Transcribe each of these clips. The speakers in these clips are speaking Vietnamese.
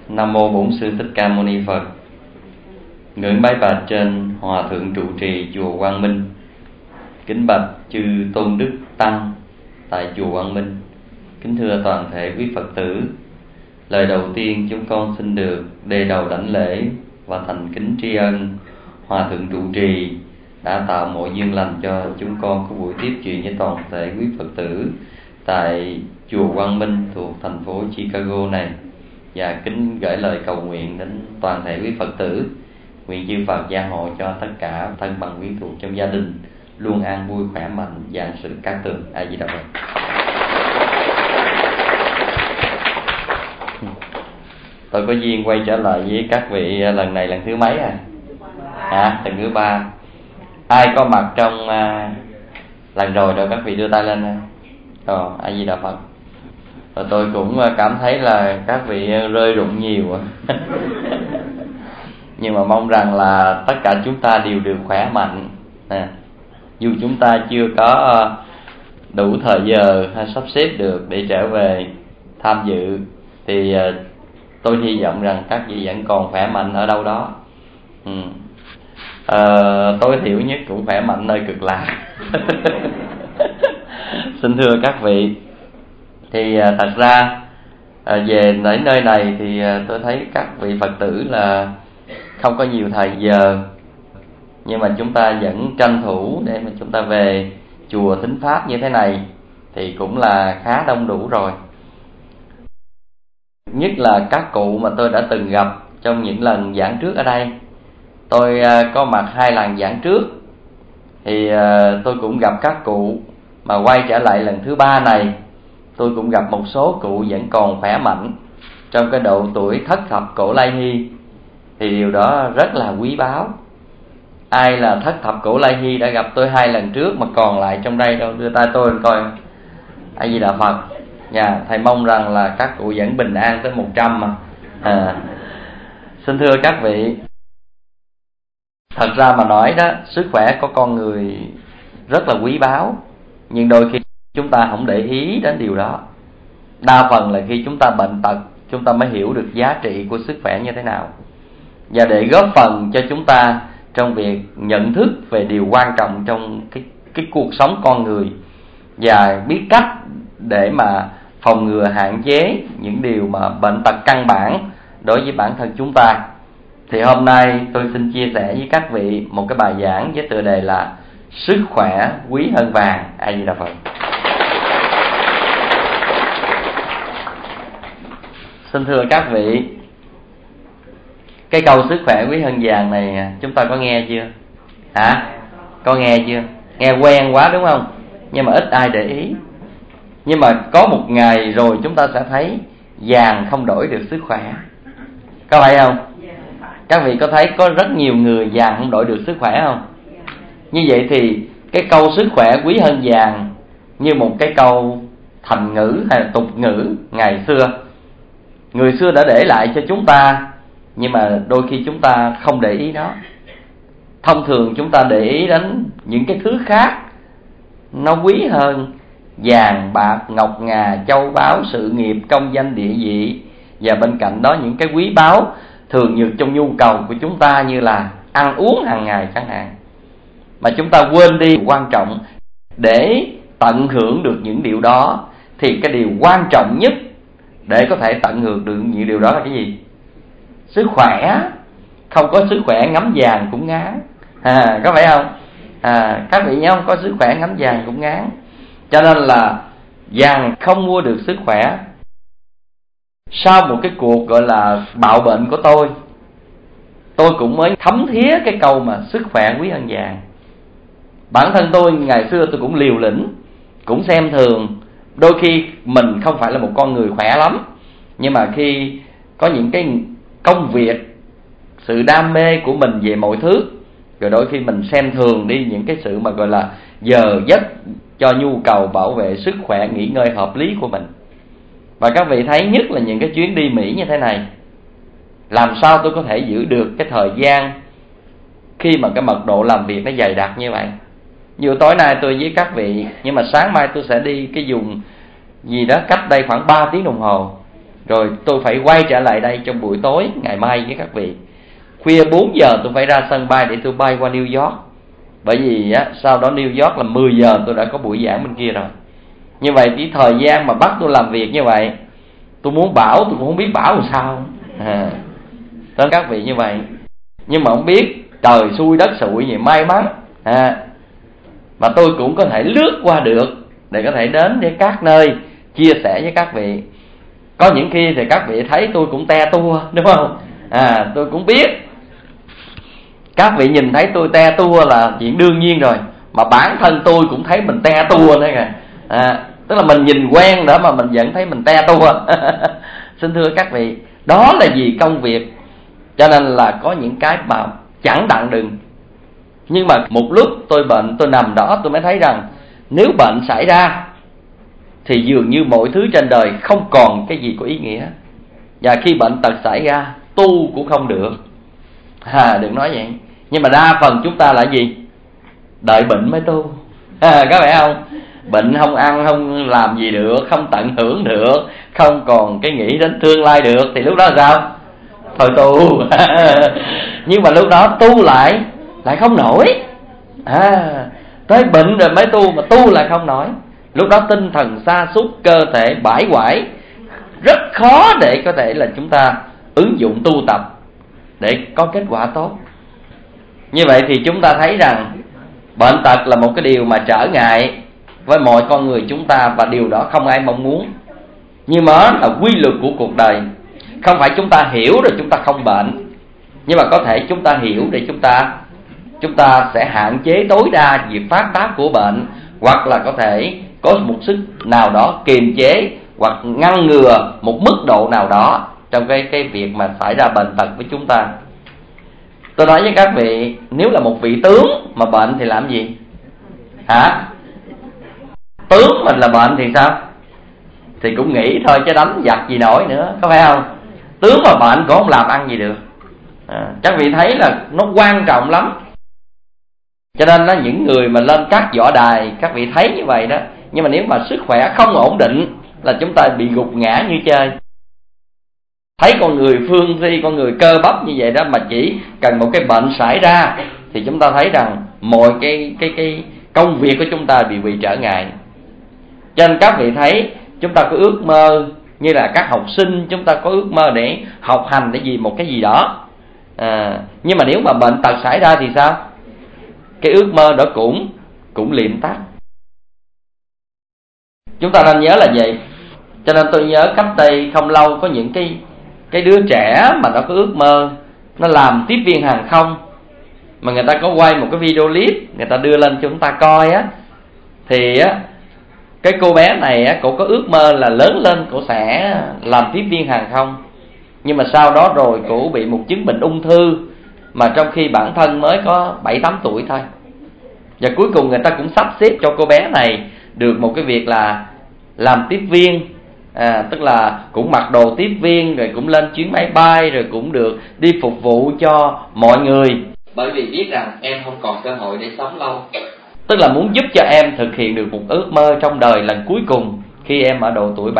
Nam mô Bổn Sư Thích Ca Mâu Ni Phật. Ngưỡng bái bạch trên Hòa thượng trụ trì chùa Quang Minh. Kính bạch chư tôn đức tăng tại chùa Quang Minh. Kính thưa toàn thể quý Phật tử. Lời đầu tiên chúng con xin được đề đầu đảnh lễ và thành kính tri ân Hòa thượng trụ trì đã tạo mọi duyên lành cho chúng con có buổi tiếp chuyện với toàn thể quý Phật tử tại chùa Quang Minh thuộc thành phố Chicago này. Và kính gửi lời cầu nguyện đến toàn thể quý Phật tử, nguyện chư Phật gia hộ cho tất cả thân bằng quyến thuộc trong gia đình luôn an vui khỏe mạnh, vạn sự cát tường. A Di Đà Phật. Tôi có duyên quay trở lại với các vị lần này lần thứ mấy lần thứ 3. Ai có mặt trong lần rồi các vị đưa tay lên. A Di Đà Phật. Và tôi cũng cảm thấy là các vị rơi rụng nhiều. Nhưng mà mong rằng là tất cả chúng ta đều được khỏe mạnh. Dù chúng ta chưa có đủ thời giờ hay sắp xếp được để trở về tham dự, thì tôi hy vọng rằng các vị vẫn còn khỏe mạnh ở đâu đó. Tối thiểu nhất cũng khỏe mạnh nơi cực lạc. Xin thưa các vị, thì thật ra về đến nơi này thì tôi thấy các vị Phật tử là không có nhiều thời giờ, nhưng mà chúng ta vẫn tranh thủ để mà chúng ta về chùa thính pháp như thế này thì cũng là khá đông đủ rồi. Nhất là các cụ mà tôi đã từng gặp trong những lần giảng trước ở đây. Tôi có mặt 2 lần giảng trước, thì tôi cũng gặp các cụ, mà quay trở lại lần thứ 3 này tôi cũng gặp một số cụ vẫn còn khỏe mạnh trong cái độ tuổi thất thập cổ lai hy, thì điều đó rất là quý báu. Ai là thất thập cổ lai hy đã gặp tôi 2 lần trước mà còn lại trong đây đâu, đưa tay tôi coi. A Di Đà Phật. Thầy mong rằng là các cụ vẫn bình an tới 100 mà. Xin thưa các vị, thật ra mà nói đó, sức khỏe của con người rất là quý báu, nhưng đôi khi chúng ta không để ý đến điều đó. Đa phần là khi chúng ta bệnh tật, chúng ta mới hiểu được giá trị của sức khỏe như thế nào. Và để góp phần cho chúng ta trong việc nhận thức về điều quan trọng trong cái cuộc sống con người, và biết cách để mà phòng ngừa hạn chế những điều mà bệnh tật căn bản đối với bản thân chúng ta, thì hôm nay tôi xin chia sẻ với các vị một cái bài giảng với tựa đề là sức khỏe quý hơn vàng. A Di Đà Phật. Xin thưa các vị, cái câu sức khỏe quý hơn vàng này chúng ta có nghe chưa? Có nghe chưa? Nghe quen quá đúng không? Nhưng mà ít ai để ý. Nhưng mà có một ngày rồi chúng ta sẽ thấy vàng không đổi được sức khỏe. Có phải không? Các vị có thấy có rất nhiều người vàng không đổi được sức khỏe không? Như vậy thì cái câu sức khỏe quý hơn vàng như một cái câu thành ngữ hay là tục ngữ ngày xưa, người xưa đã để lại cho chúng ta, nhưng mà đôi khi chúng ta không để ý nó. Thông thường chúng ta để ý đến những cái thứ khác nó quý hơn vàng, bạc, ngọc ngà, châu báu, sự nghiệp, công danh, địa vị, và bên cạnh đó những cái quý báu thường nhược trong nhu cầu của chúng ta như là ăn uống hàng ngày chẳng hạn. Mà chúng ta quên đi quan trọng. Để tận hưởng được những điều đó thì cái điều quan trọng nhất để có thể tận hưởng được những điều đó là cái gì? Sức khỏe. Không có sức khỏe ngắm vàng cũng ngán. Có phải không? Các vị nhớ không? Có sức khỏe ngắm vàng cũng ngán. Cho nên là vàng không mua được sức khỏe. Sau một cái cuộc gọi là bạo bệnh của tôi cũng mới thấm thía cái câu mà sức khỏe quý hơn vàng. Bản thân tôi ngày xưa tôi cũng liều lĩnh, cũng xem thường. Đôi khi mình không phải là một con người khỏe lắm, nhưng mà khi có những cái công việc, sự đam mê của mình về mọi thứ, rồi đôi khi mình xem thường đi những cái sự mà gọi là giờ giấc cho nhu cầu bảo vệ sức khỏe, nghỉ ngơi hợp lý của mình. Và các vị thấy nhất là những cái chuyến đi Mỹ như thế này, làm sao tôi có thể giữ được cái thời gian khi mà cái mật độ làm việc nó dày đặc như vậy. Như tối nay tôi với các vị, nhưng mà sáng mai tôi sẽ đi cái vùng gì đó cách đây khoảng 3 tiếng đồng hồ. Rồi tôi phải quay trở lại đây trong buổi tối ngày mai với các vị. Khuya 4 giờ tôi phải ra sân bay để tôi bay qua New York. Bởi vì sau đó New York là 10 giờ tôi đã có buổi giảng bên kia rồi. Như vậy cái thời gian mà bắt tôi làm việc như vậy, tôi muốn bảo tôi cũng không biết bảo làm sao. Tất các vị như vậy. Nhưng mà không biết trời xui đất xui gì may mắn mà tôi cũng có thể lướt qua được để có thể đến với các nơi chia sẻ với các vị. Có những khi thì các vị thấy tôi cũng te tua, đúng không? Tôi cũng biết các vị nhìn thấy tôi te tua là chuyện đương nhiên rồi, mà bản thân tôi cũng thấy mình te tua nữa kìa. Tức là mình nhìn quen nữa mà mình vẫn thấy mình te tua. Xin thưa các vị, đó là vì công việc. Cho nên là có những cái mà chẳng đặng đừng. Nhưng mà một lúc tôi bệnh, tôi nằm đó, tôi mới thấy rằng nếu bệnh xảy ra thì dường như mọi thứ trên đời không còn cái gì có ý nghĩa. Và khi bệnh tật xảy ra, tu cũng không được. Đừng nói vậy. Nhưng mà đa phần chúng ta là gì? Đợi bệnh mới tu. Có phải không? Bệnh không ăn, không làm gì được, không tận hưởng được, không còn cái nghĩ đến tương lai được, thì lúc đó là sao? Thôi tu. Nhưng mà lúc đó tu lại không nổi. Tới bệnh rồi mới tu, mà tu lại không nổi. Lúc đó tinh thần sa sút, cơ thể bãi quải, rất khó để có thể là chúng ta ứng dụng tu tập để có kết quả tốt. Như vậy thì chúng ta thấy rằng bệnh tật là một cái điều mà trở ngại với mọi con người chúng ta, và điều đó không ai mong muốn. Nhưng mà đó là quy luật của cuộc đời. Không phải chúng ta hiểu rồi chúng ta không bệnh, nhưng mà có thể chúng ta hiểu để chúng ta sẽ hạn chế tối đa việc phát tác của bệnh, hoặc là có thể có một sức nào đó kiềm chế hoặc ngăn ngừa một mức độ nào đó trong cái việc mà xảy ra bệnh tật với chúng ta. Tôi nói với các vị, nếu là một vị tướng mà bệnh thì làm gì? Tướng mình là bệnh thì sao? Thì cũng nghĩ thôi chứ đánh giặc gì nổi nữa, có phải không? Tướng mà bệnh cũng không làm ăn gì được. Các vị thấy là nó quan trọng lắm. Cho nên là những người mà lên các võ đài, các vị thấy như vậy đó. Nhưng mà nếu mà sức khỏe không ổn định là chúng ta bị gục ngã như chơi. Thấy con người phương thi, con người cơ bắp như vậy đó, mà chỉ cần một cái bệnh xảy ra thì chúng ta thấy rằng mọi cái công việc của chúng ta bị trở ngại. Cho nên các vị thấy chúng ta có ước mơ, như là các học sinh chúng ta có ước mơ để học hành để vì một cái gì đó. Nhưng mà nếu mà bệnh tật xảy ra thì sao? Cái ước mơ đó cũng liệm tắt. Chúng ta nên nhớ là vậy. Cho nên tôi nhớ cách đây không lâu có những cái đứa trẻ mà nó có ước mơ nó làm tiếp viên hàng không, mà người ta có quay một cái video clip, người ta đưa lên cho chúng ta coi á. Thì á, cái cô bé này á, cổ có ước mơ là lớn lên cổ sẽ làm tiếp viên hàng không. Nhưng mà sau đó rồi cổ bị một chứng bệnh ung thư, mà trong khi bản thân mới có 7-8 tuổi thôi. Và cuối cùng người ta cũng sắp xếp cho cô bé này được một cái việc là làm tiếp viên. Tức là cũng mặc đồ tiếp viên, rồi cũng lên chuyến máy bay, rồi cũng được đi phục vụ cho mọi người. Bởi vì biết rằng em không còn cơ hội để sống lâu. Tức là muốn giúp cho em thực hiện được một ước mơ trong đời lần cuối cùng khi em ở độ tuổi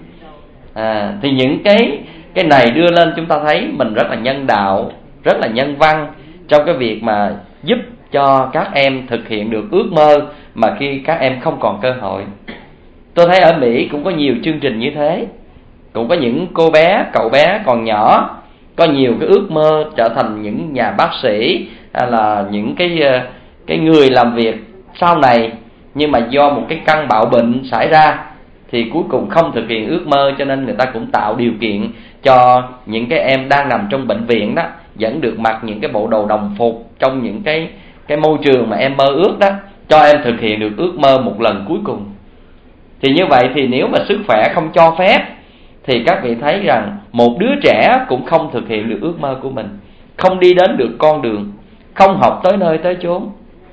7-8. Thì những cái này đưa lên chúng ta thấy mình rất là nhân đạo, rất là nhân văn trong cái việc mà giúp cho các em thực hiện được ước mơ mà khi các em không còn cơ hội. Tôi thấy ở Mỹ cũng có nhiều chương trình như thế. Cũng có những cô bé, cậu bé còn nhỏ có nhiều cái ước mơ trở thành những nhà bác sĩ, hay là những cái người làm việc sau này. Nhưng mà do một cái căn bạo bệnh xảy ra thì cuối cùng không thực hiện ước mơ. Cho nên người ta cũng tạo điều kiện cho những cái em đang nằm trong bệnh viện đó vẫn được mặc những cái bộ đồ đồng phục trong những cái môi trường mà em mơ ước đó, cho em thực hiện được ước mơ một lần cuối cùng. Thì như vậy thì nếu mà sức khỏe không cho phép thì các vị thấy rằng một đứa trẻ cũng không thực hiện được ước mơ của mình, không đi đến được con đường, không học tới nơi tới chốn.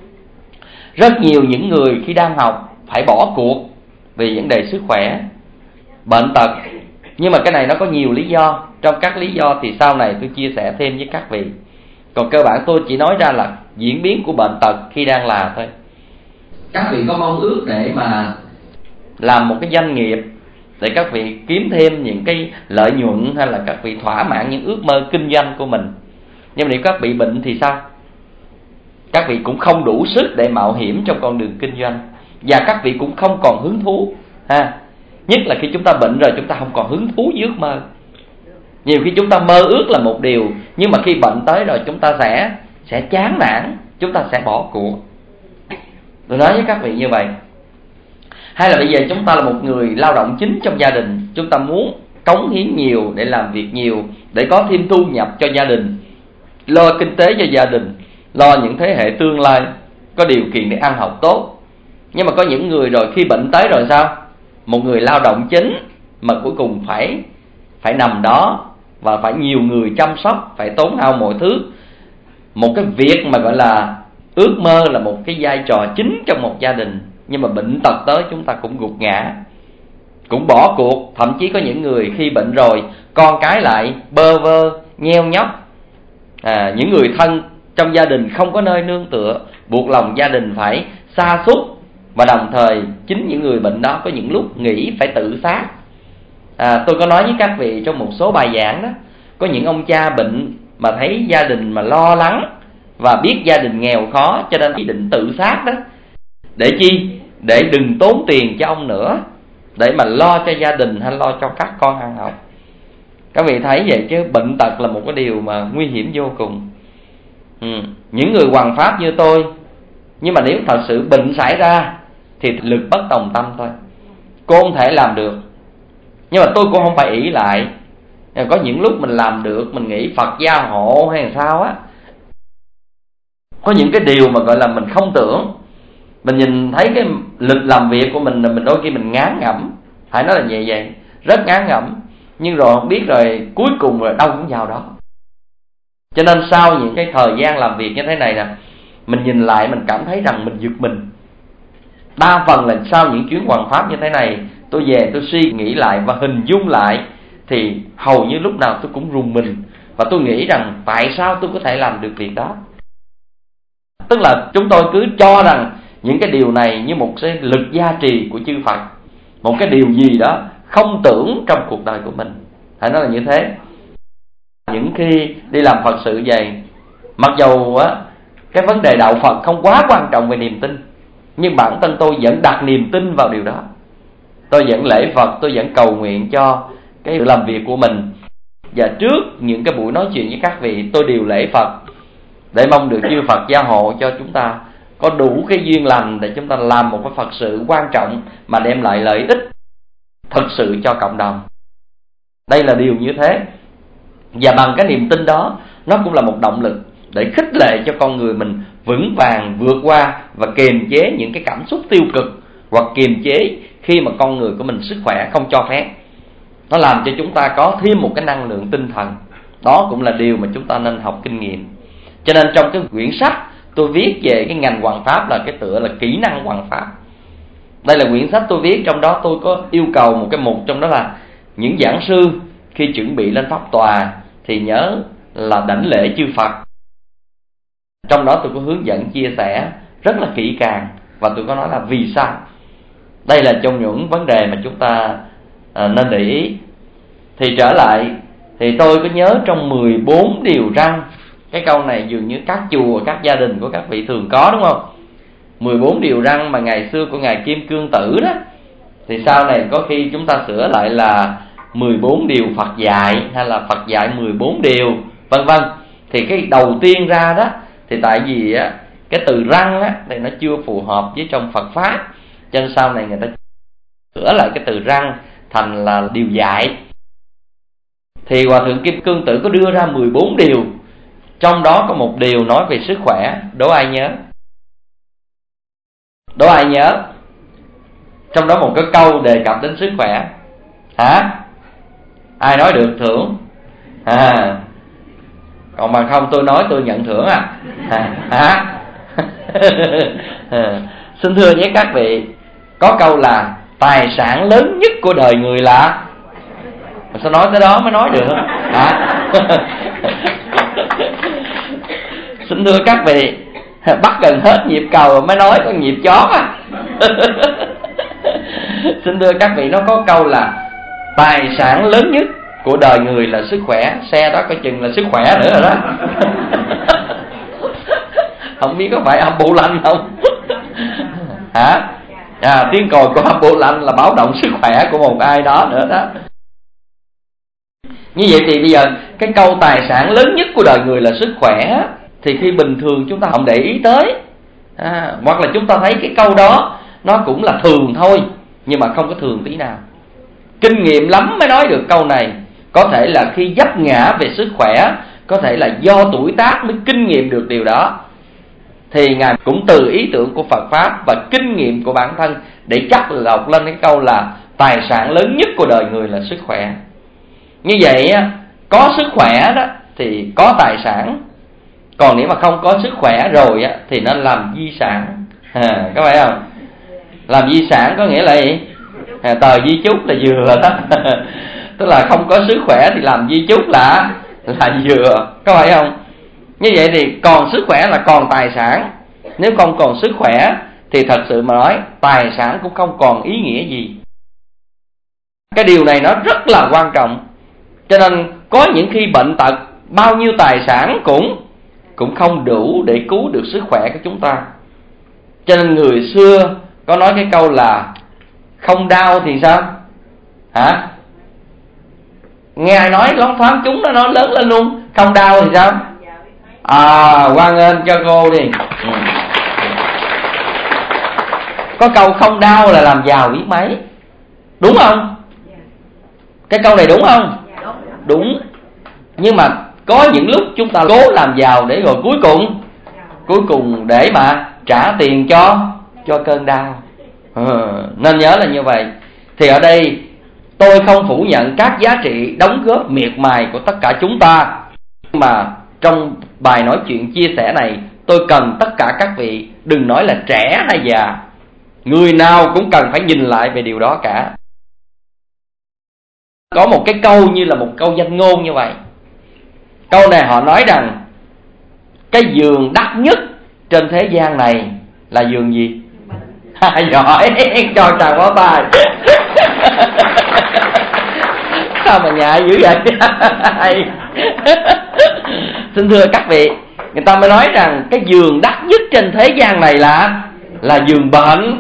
Rất nhiều những người khi đang học phải bỏ cuộc vì vấn đề sức khỏe, bệnh tật. Nhưng mà cái này nó có nhiều lý do. Trong các lý do thì sau này tôi chia sẻ thêm với các vị. Còn cơ bản tôi chỉ nói ra là diễn biến của bệnh tật khi đang là thôi. Các vị có mong ước để mà làm một cái doanh nghiệp để các vị kiếm thêm những cái lợi nhuận, hay là các vị thỏa mãn những ước mơ kinh doanh của mình. Nhưng mà nếu các vị bệnh thì sao? Các vị cũng không đủ sức để mạo hiểm trong con đường kinh doanh, và các vị cũng không còn hứng thú ha. Nhất là khi chúng ta bệnh rồi, chúng ta không còn hứng thú với ước mơ. Nhiều khi chúng ta mơ ước là một điều, nhưng mà khi bệnh tới rồi chúng ta sẽ chán nản, chúng ta sẽ bỏ cuộc. Tôi nói với các vị như vậy. Hay là bây giờ chúng ta là một người lao động chính trong gia đình, chúng ta muốn cống hiến nhiều để làm việc nhiều, để có thêm thu nhập cho gia đình, lo kinh tế cho gia đình, lo những thế hệ tương lai có điều kiện để ăn học tốt. Nhưng mà có những người rồi khi bệnh tới rồi sao? Một người lao động chính mà cuối cùng phải nằm đó, và phải nhiều người chăm sóc, phải tốn hao mọi thứ. Một cái việc mà gọi là ước mơ là một cái vai trò chính trong một gia đình, nhưng mà bệnh tật tới chúng ta cũng gục ngã, cũng bỏ cuộc. Thậm chí có những người khi bệnh rồi, con cái lại bơ vơ, nheo nhóc. Những người thân trong gia đình không có nơi nương tựa, buộc lòng gia đình phải sa sút. Và đồng thời chính những người bệnh đó có những lúc nghĩ phải tự sát. Tôi có nói với các vị trong một số bài giảng đó, có những ông cha bệnh mà thấy gia đình mà lo lắng, và biết gia đình nghèo khó, cho nên ý định tự sát đó. Để chi? Để đừng tốn tiền cho ông nữa, để mà lo cho gia đình hay lo cho các con ăn học. Các vị thấy vậy chứ bệnh tật là một cái điều mà nguy hiểm vô cùng. Những người hoằng pháp như tôi, nhưng mà nếu thật sự bệnh xảy ra thì lực bất tòng tâm thôi, cô không thể làm được. Nhưng mà tôi cũng không phải ỷ lại. Có những lúc mình làm được, mình nghĩ Phật gia hộ hay là sao á. Có những cái điều mà gọi là mình không tưởng. Mình nhìn thấy cái lịch làm việc của mình, mình đôi khi mình ngán ngẩm. Phải nói là như vậy, rất ngán ngẩm. Nhưng rồi không biết rồi cuối cùng rồi đâu cũng vào đó. Cho nên sau những cái thời gian làm việc như thế này nè, mình nhìn lại mình cảm thấy rằng mình giật mình. Đa phần là sau những chuyến hoằng pháp như thế này, tôi về tôi suy nghĩ lại và hình dung lại, thì hầu như lúc nào tôi cũng rùng mình. Và tôi nghĩ rằng tại sao tôi có thể làm được việc đó. Tức là chúng tôi cứ cho rằng những cái điều này như một cái lực gia trì của chư Phật, một cái điều gì đó không tưởng trong cuộc đời của mình. Phải nói là như thế. Những khi đi làm Phật sự vậy, mặc dầu cái vấn đề đạo Phật không quá quan trọng về niềm tin, nhưng bản thân tôi vẫn đặt niềm tin vào điều đó. Tôi vẫn lễ Phật, tôi vẫn cầu nguyện cho cái sự làm việc của mình. Và trước những cái buổi nói chuyện với các vị, tôi đều lễ Phật, để mong được chư Phật gia hộ cho chúng ta có đủ cái duyên lành để chúng ta làm một cái Phật sự quan trọng mà đem lại lợi ích thực sự cho cộng đồng. Đây là điều như thế. Và bằng cái niềm tin đó, nó cũng là một động lực để khích lệ cho con người mình vững vàng vượt qua và kiềm chế những cái cảm xúc tiêu cực, hoặc kiềm chế khi mà con người của mình sức khỏe không cho phép. Nó làm cho chúng ta có thêm một cái năng lượng tinh thần. Đó cũng là điều mà chúng ta nên học kinh nghiệm. Cho nên trong cái quyển sách tôi viết về cái ngành hoằng pháp là cái tựa là kỹ năng hoằng pháp. Đây là quyển sách tôi viết, trong đó tôi có yêu cầu một cái mục, trong đó là những giảng sư khi chuẩn bị lên pháp tòa thì nhớ là đảnh lễ chư Phật. Trong đó tôi có hướng dẫn chia sẻ rất là kỹ càng, và tôi có nói là vì sao. Đây là trong những vấn đề mà chúng ta nên để ý. Thì trở lại, thì tôi có nhớ trong 14 điều răn. Cái câu này dường như các chùa, các gia đình của các vị thường có, đúng không? 14 điều răn mà ngày xưa của Ngài Kim Cương Tử đó, thì sau này có khi chúng ta sửa lại là 14 điều Phật dạy, hay là Phật dạy 14 điều, vân vân. Thì cái đầu tiên ra đó, thì tại vì cái từ răn thì nó chưa phù hợp với trong Phật Pháp, cho nên sau này người ta sửa lại cái từ răn thành là điều dạy. Thì Hòa Thượng Kim Cương Tử có đưa ra 14 điều, trong đó có một điều nói về sức khỏe. Đố ai nhớ? Đố ai nhớ? Trong đó một cái câu đề cập đến sức khỏe. Hả? Ai nói được thưởng? Còn bằng không tôi nói tôi nhận thưởng hả? Xin thưa với các vị, có câu là tài sản lớn nhất của đời người là... Mà sao nói tới đó mới nói được hả? Xin thưa các vị, bắt gần hết nhịp cầu mới nói có nhịp chót Xin thưa các vị, nó có câu là Tài sản lớn nhất của đời người là sức khỏe. Xe đó coi chừng là sức khỏe nữa rồi đó. Không biết có phải âm bù lanh không? Hả? Tiếng còi của âm bù lanh là báo động sức khỏe của một ai đó nữa đó. Như vậy thì bây giờ cái câu tài sản lớn nhất của đời người là sức khỏe, thì khi bình thường chúng ta không để ý tới, hoặc là chúng ta thấy cái câu đó nó cũng là thường thôi, nhưng mà không có thường tí nào. Kinh nghiệm lắm mới nói được câu này. Có thể là khi vấp ngã về sức khỏe, có thể là do tuổi tác mới kinh nghiệm được điều đó. Thì Ngài cũng từ ý tưởng của Phật Pháp và kinh nghiệm của bản thân để chắc lọc lên cái câu là tài sản lớn nhất của đời người là sức khỏe. Như vậy có sức khỏe đó thì có tài sản. Còn nếu mà không có sức khỏe rồi thì nó làm di sản. Có phải không? Làm di sản có nghĩa là gì? Tờ di chúc là vừa đó. Tức là không có sức khỏe thì làm di chúc là vừa. Có phải không? Như vậy thì còn sức khỏe là còn tài sản. Nếu không còn sức khỏe thì thật sự mà nói tài sản cũng không còn ý nghĩa gì. Cái điều này nó rất là quan trọng. Cho nên có những khi bệnh tật, bao nhiêu tài sản cũng không đủ để cứu được sức khỏe của chúng ta. Cho nên người xưa có nói cái câu là không đau thì sao? Hả? Nghe ai nói loáng thoáng chúng nó nói lớn lên luôn. Không đau thì sao? Hoan nghênh cho cô đi. Có câu không đau là làm giàu biết mấy. Đúng không? Cái câu này đúng không? Đúng. Nhưng mà có những lúc chúng ta cố làm giàu để rồi cuối cùng để mà trả tiền cho cơn đau. Nên nhớ là như vậy. Thì ở đây tôi không phủ nhận các giá trị đóng góp miệt mài của tất cả chúng ta, nhưng mà trong bài nói chuyện chia sẻ này, tôi cần tất cả các vị, đừng nói là trẻ hay già, người nào cũng cần phải nhìn lại về điều đó cả. Có một cái câu như là một câu danh ngôn như vậy. Câu này họ nói rằng cái giường đắt nhất trên thế gian này là giường gì? Giỏi, cho chàng pháo tay. Sao mà nhại dữ vậy? Xin thưa các vị, người ta mới nói rằng cái giường đắt nhất trên thế gian này là giường bệnh.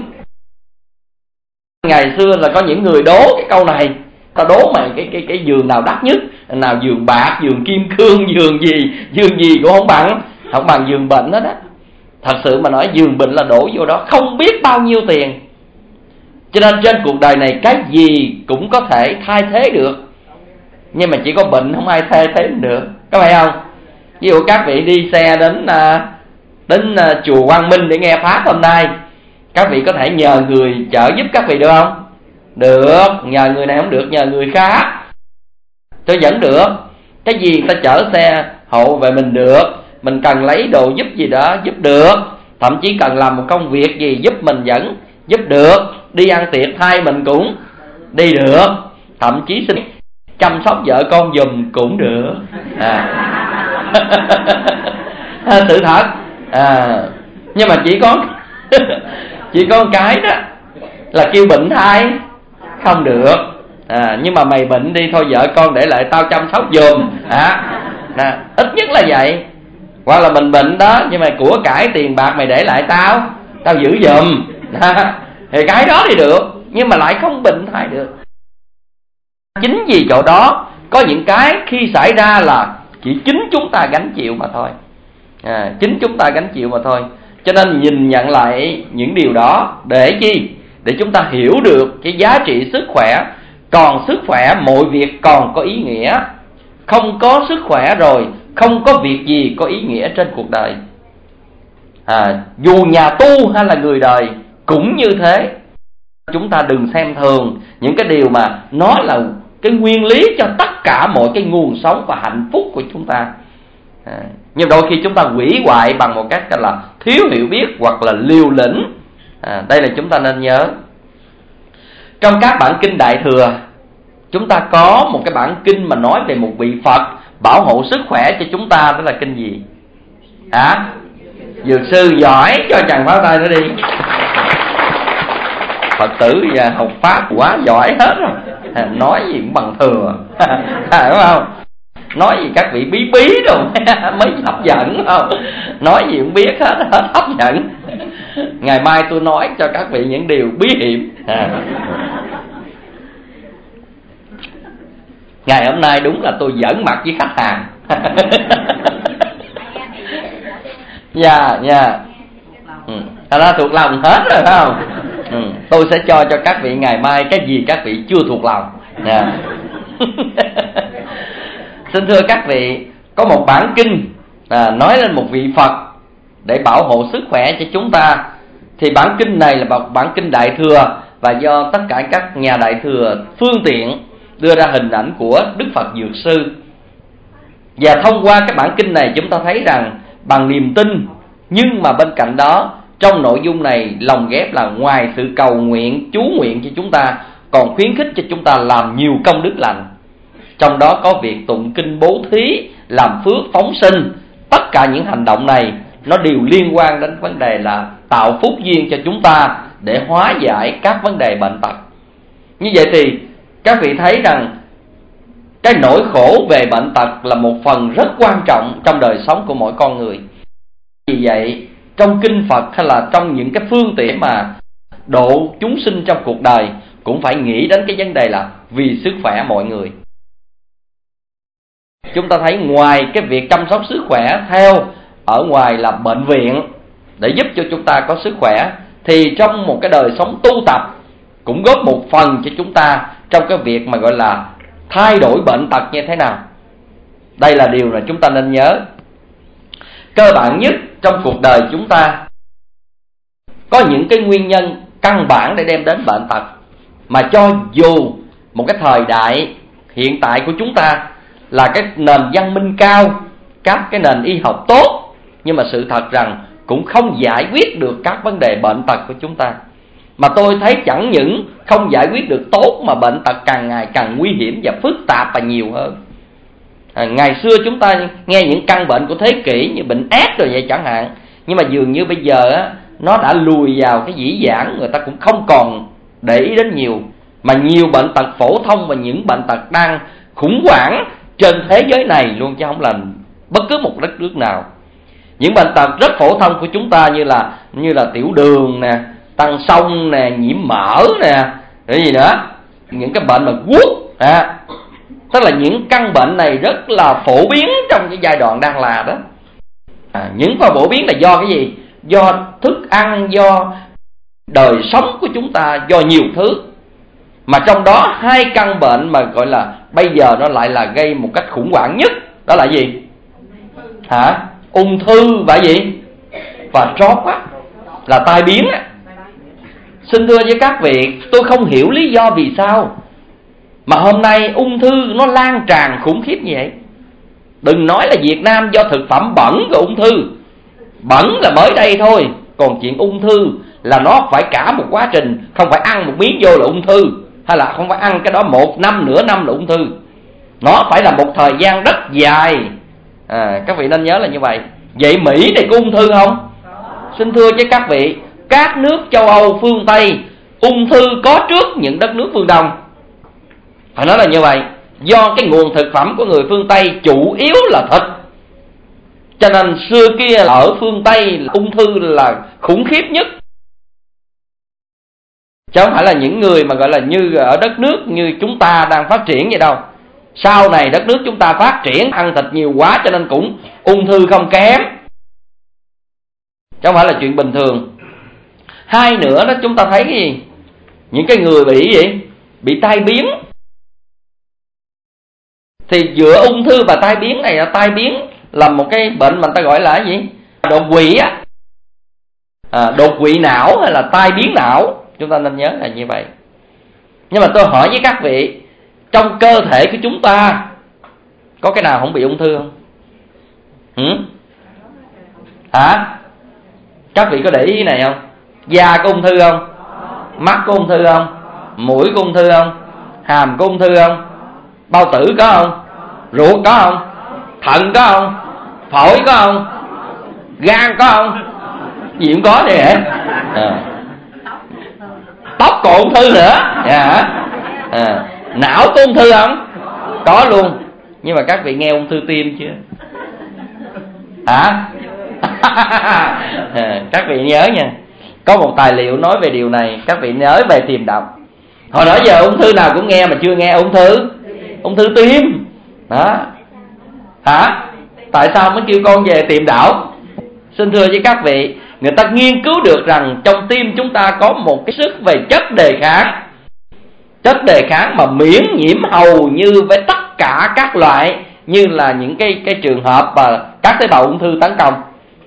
Ngày xưa là có những người đố cái câu này. Ta đố mày cái giường nào đắt nhất? Nào giường bạc, giường kim cương, giường gì cũng không bằng giường bệnh hết á. Thật sự mà nói giường bệnh là đổ vô đó không biết bao nhiêu tiền. Cho nên trên cuộc đời này cái gì cũng có thể thay thế được, nhưng mà chỉ có bệnh không ai thay thế được. Có phải không? Ví dụ các vị đi xe đến chùa Quang Minh để nghe pháp hôm nay, các vị có thể nhờ người chở giúp các vị được không? Được. Nhờ người này không được, nhờ người khác tôi vẫn được. Cái gì ta chở xe hộ về mình được. Mình cần lấy đồ giúp gì đó giúp được. Thậm chí cần làm một công việc gì giúp mình vẫn giúp được. Đi ăn tiệc thay mình cũng đi được. Thậm chí xin chăm sóc vợ con giùm cũng được. Sự thật. Nhưng mà chỉ có cái đó là kêu bệnh thai không được. Nhưng mà mày bệnh đi thôi, vợ con để lại tao chăm sóc giùm. Ít nhất là vậy. Hoặc là mình bệnh đó, nhưng mà của cải tiền bạc mày để lại tao giữ giùm. Thì cái đó thì được, nhưng mà lại không bệnh thai được. Chính vì chỗ đó có những cái khi xảy ra là chỉ chính chúng ta gánh chịu mà thôi. Chính chúng ta gánh chịu mà thôi. Cho nên nhìn nhận lại những điều đó để chi? Để chúng ta hiểu được cái giá trị sức khỏe. Còn sức khỏe mọi việc còn có ý nghĩa. Không có sức khỏe rồi không có việc gì có ý nghĩa trên cuộc đời. Dù nhà tu hay là người đời cũng như thế. Chúng ta đừng xem thường những cái điều mà nó là cái nguyên lý cho tất cả mọi cái nguồn sống và hạnh phúc của chúng ta. Nhưng đôi khi chúng ta hủy hoại bằng một cách là thiếu hiểu biết hoặc là liều lĩnh. Đây là chúng ta nên nhớ. Trong các bản kinh Đại Thừa, chúng ta có một cái bản kinh mà nói về một vị Phật bảo hộ sức khỏe cho chúng ta. Đó là kinh gì? Dược sư giỏi, cho chàng pháo tay nữa đi. Phật tử và học Pháp quá giỏi hết rồi. Nói gì cũng bằng thừa. Đúng không? Nói gì các vị bí bí đâu mới hấp dẫn, không? Nói gì cũng biết hết hấp dẫn. Ngày mai tôi nói cho các vị những điều bí hiểm. Ngày hôm nay đúng là tôi giỡn mặt với khách hàng. Dạ. Thật ra thuộc lòng hết rồi, phải không? Tôi sẽ cho các vị ngày mai cái gì các vị chưa thuộc lòng. Xin thưa các vị, có một bản kinh nói lên một vị Phật để bảo hộ sức khỏe cho chúng ta. Thì bản kinh này là một bản kinh Đại Thừa, và do tất cả các nhà Đại Thừa phương tiện đưa ra hình ảnh của Đức Phật Dược Sư. Và thông qua cái bản kinh này chúng ta thấy rằng bằng niềm tin, nhưng mà bên cạnh đó trong nội dung này lồng ghép là ngoài sự cầu nguyện, chú nguyện cho chúng ta, còn khuyến khích cho chúng ta làm nhiều công đức lành. Trong đó có việc tụng kinh, bố thí, làm phước, phóng sinh. Tất cả những hành động này nó đều liên quan đến vấn đề là tạo phúc duyên cho chúng ta để hóa giải các vấn đề bệnh tật. Như vậy thì các vị thấy rằng cái nỗi khổ về bệnh tật là một phần rất quan trọng trong đời sống của mỗi con người. Vì vậy trong kinh Phật hay là trong những cái phương tiện mà độ chúng sinh trong cuộc đời cũng phải nghĩ đến cái vấn đề là vì sức khỏe mọi người. Chúng ta thấy ngoài cái việc chăm sóc sức khỏe theo ở ngoài là bệnh viện để giúp cho chúng ta có sức khỏe, thì trong một cái đời sống tu tập cũng góp một phần cho chúng ta trong cái việc mà gọi là thay đổi bệnh tật như thế nào. Đây là điều mà chúng ta nên nhớ. Cơ bản nhất trong cuộc đời chúng ta có những cái nguyên nhân căn bản để đem đến bệnh tật, mà cho dù một cái thời đại hiện tại của chúng ta là cái nền văn minh cao, các cái nền y học tốt, nhưng mà sự thật rằng cũng không giải quyết được các vấn đề bệnh tật của chúng ta. Mà tôi thấy chẳng những không giải quyết được tốt mà bệnh tật càng ngày càng nguy hiểm và phức tạp và nhiều hơn. Ngày xưa chúng ta nghe những căn bệnh của thế kỷ như bệnh ác rồi vậy chẳng hạn, nhưng mà dường như bây giờ nó đã lùi vào cái dĩ vãng, người ta cũng không còn để ý đến nhiều. Mà nhiều bệnh tật phổ thông và những bệnh tật đang khủng hoảng trên thế giới này luôn, chứ không là bất cứ một đất nước nào. Những bệnh tật rất phổ thông của chúng ta như là tiểu đường nè, tăng sông nè, nhiễm mỡ nè, cái gì nữa, những cái bệnh mà guốc, tức là những căn bệnh này rất là phổ biến trong cái giai đoạn đang là đó. Những phổ biến là do cái gì? Do thức ăn, do đời sống của chúng ta, do nhiều thứ. Mà trong đó hai căn bệnh mà gọi là bây giờ nó lại là gây một cách khủng hoảng nhất, đó là gì? Ung thư và gì? Và stroke là tai biến á. Xin thưa với các vị, tôi không hiểu lý do vì sao mà hôm nay ung thư nó lan tràn khủng khiếp như vậy. Đừng nói là Việt Nam do thực phẩm bẩn rồi ung thư. Bẩn là mới đây thôi, còn chuyện ung thư là nó phải cả một quá trình. Không phải ăn một miếng vô là ung thư, hay là không phải ăn cái đó 1 năm, nửa năm là ung thư. Nó phải là một thời gian rất dài. Các vị nên nhớ là như vậy. Vậy Mỹ này có ung thư không? Xin thưa với các vị, các nước châu Âu phương Tây ung thư có trước những đất nước phương Đông. Phải nói là như vậy. Do cái nguồn thực phẩm của người phương Tây chủ yếu là thịt, cho nên xưa kia ở phương Tây ung thư là khủng khiếp nhất. Chứ không phải là những người mà gọi là như ở đất nước như chúng ta đang phát triển vậy đâu. Sau này đất nước chúng ta phát triển, ăn thịt nhiều quá cho nên cũng ung thư không kém, chứ không phải là chuyện bình thường. Hai nữa đó, chúng ta thấy cái gì? Những cái người bị gì? Bị tai biến. Thì giữa ung thư và tai biến này, tai biến là một cái bệnh mà người ta gọi là cái gì? Đột quỵ á. Đột quỵ não hay là tai biến não, chúng ta nên nhớ là như vậy. Nhưng mà tôi hỏi với các vị, trong cơ thể của chúng ta có cái nào không bị ung thư không? Các vị có để ý này không? Da có ung thư không? Mắt có ung thư không? Mũi có ung thư không? Hàm có ung thư không? Bao tử có không? Ruột có không? Thận có không? Phổi có không? Gan có không? Gì cũng có vậy hả? Tóc còn ung thư nữa. Não có ung thư không? Có luôn. Nhưng mà các vị nghe ung thư tim chưa? Hả? Các vị nhớ nha, có một tài liệu nói về điều này, các vị nhớ về tìm đọc. Hồi đó giờ ung thư nào cũng nghe mà chưa nghe ung thư tim. Đó. Hả? Tại sao mới kêu con về tìm đạo? Xin thưa với các vị, người ta nghiên cứu được rằng trong tim chúng ta có một cái sức về chất đề kháng. Chất đề kháng mà miễn nhiễm hầu như với tất cả các loại, như là những cái trường hợp mà các tế bào ung thư tấn công.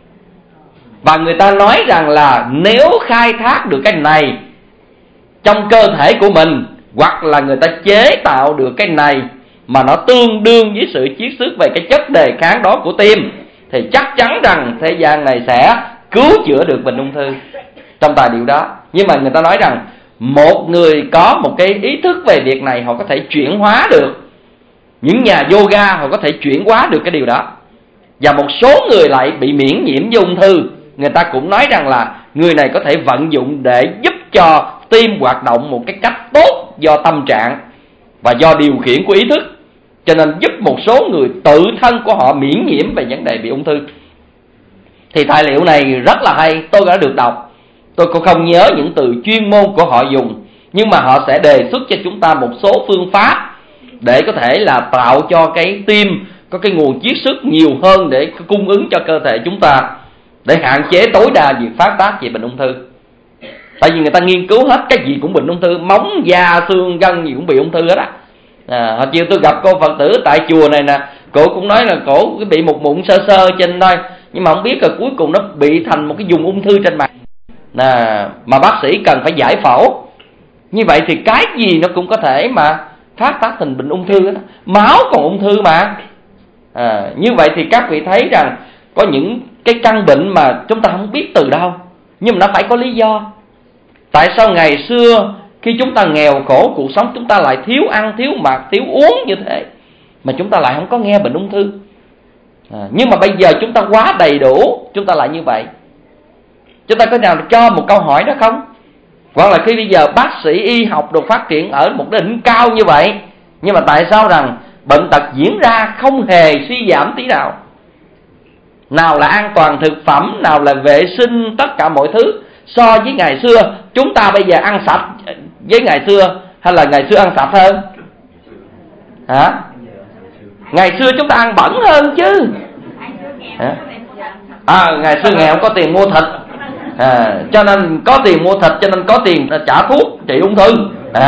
Và người ta nói rằng là nếu khai thác được cái này trong cơ thể của mình, hoặc là người ta chế tạo được cái này mà nó tương đương với sự chiết xuất về cái chất đề kháng đó của tim, thì chắc chắn rằng thế gian này sẽ cứu chữa được bệnh ung thư trong tài liệu đó. Nhưng mà người ta nói rằng một người có một cái ý thức về việc này, họ có thể chuyển hóa được. Những nhà yoga họ có thể chuyển hóa được cái điều đó. Và một số người lại bị miễn nhiễm với ung thư, người ta cũng nói rằng là người này có thể vận dụng để giúp cho tim hoạt động một cái cách tốt do tâm trạng và do điều khiển của ý thức, cho nên giúp một số người tự thân của họ miễn nhiễm về vấn đề bị ung thư. Thì tài liệu này rất là hay, tôi đã được đọc. Tôi cũng không nhớ những từ chuyên môn của họ dùng, nhưng mà họ sẽ đề xuất cho chúng ta một số phương pháp để có thể là tạo cho cái tim có cái nguồn chiết xuất nhiều hơn để cung ứng cho cơ thể chúng ta, để hạn chế tối đa việc phát tác về bệnh ung thư. Tại vì người ta nghiên cứu hết, cái gì cũng bệnh ung thư, móng, da, xương, gân gì cũng bị ung thư hết á. Hồi chiều tôi gặp cô Phật tử tại chùa này nè, cổ cũng nói là cổ bị một mụn sơ sơ trên thôi, nhưng mà không biết là cuối cùng nó bị thành một cái vùng ung thư trên mặt mà bác sĩ cần phải giải phẫu. Như vậy thì cái gì nó cũng có thể mà phát tác thành bệnh ung thư đó. Máu còn ung thư mà. Như vậy thì các vị thấy rằng có những cái căn bệnh mà chúng ta không biết từ đâu, nhưng mà nó phải có lý do. Tại sao ngày xưa khi chúng ta nghèo khổ, cuộc sống chúng ta lại thiếu ăn, thiếu mặc, thiếu uống như thế, mà chúng ta lại không có nghe bệnh ung thư. Nhưng mà bây giờ chúng ta quá đầy đủ, chúng ta lại như vậy. Chúng ta có nào cho một câu hỏi đó không? Hoặc là khi bây giờ bác sĩ y học được phát triển ở một đỉnh cao như vậy, nhưng mà tại sao rằng bệnh tật diễn ra không hề suy giảm tí nào? Nào là an toàn thực phẩm, nào là vệ sinh, tất cả mọi thứ. So với ngày xưa, chúng ta bây giờ ăn sạch với ngày xưa, hay là ngày xưa ăn sạch hơn? Hả? Ngày xưa chúng ta ăn bẩn hơn chứ. Ngày xưa nghèo không có tiền mua thịt, cho nên có tiền mua thịt, cho nên có tiền trả thuốc trị ung thư.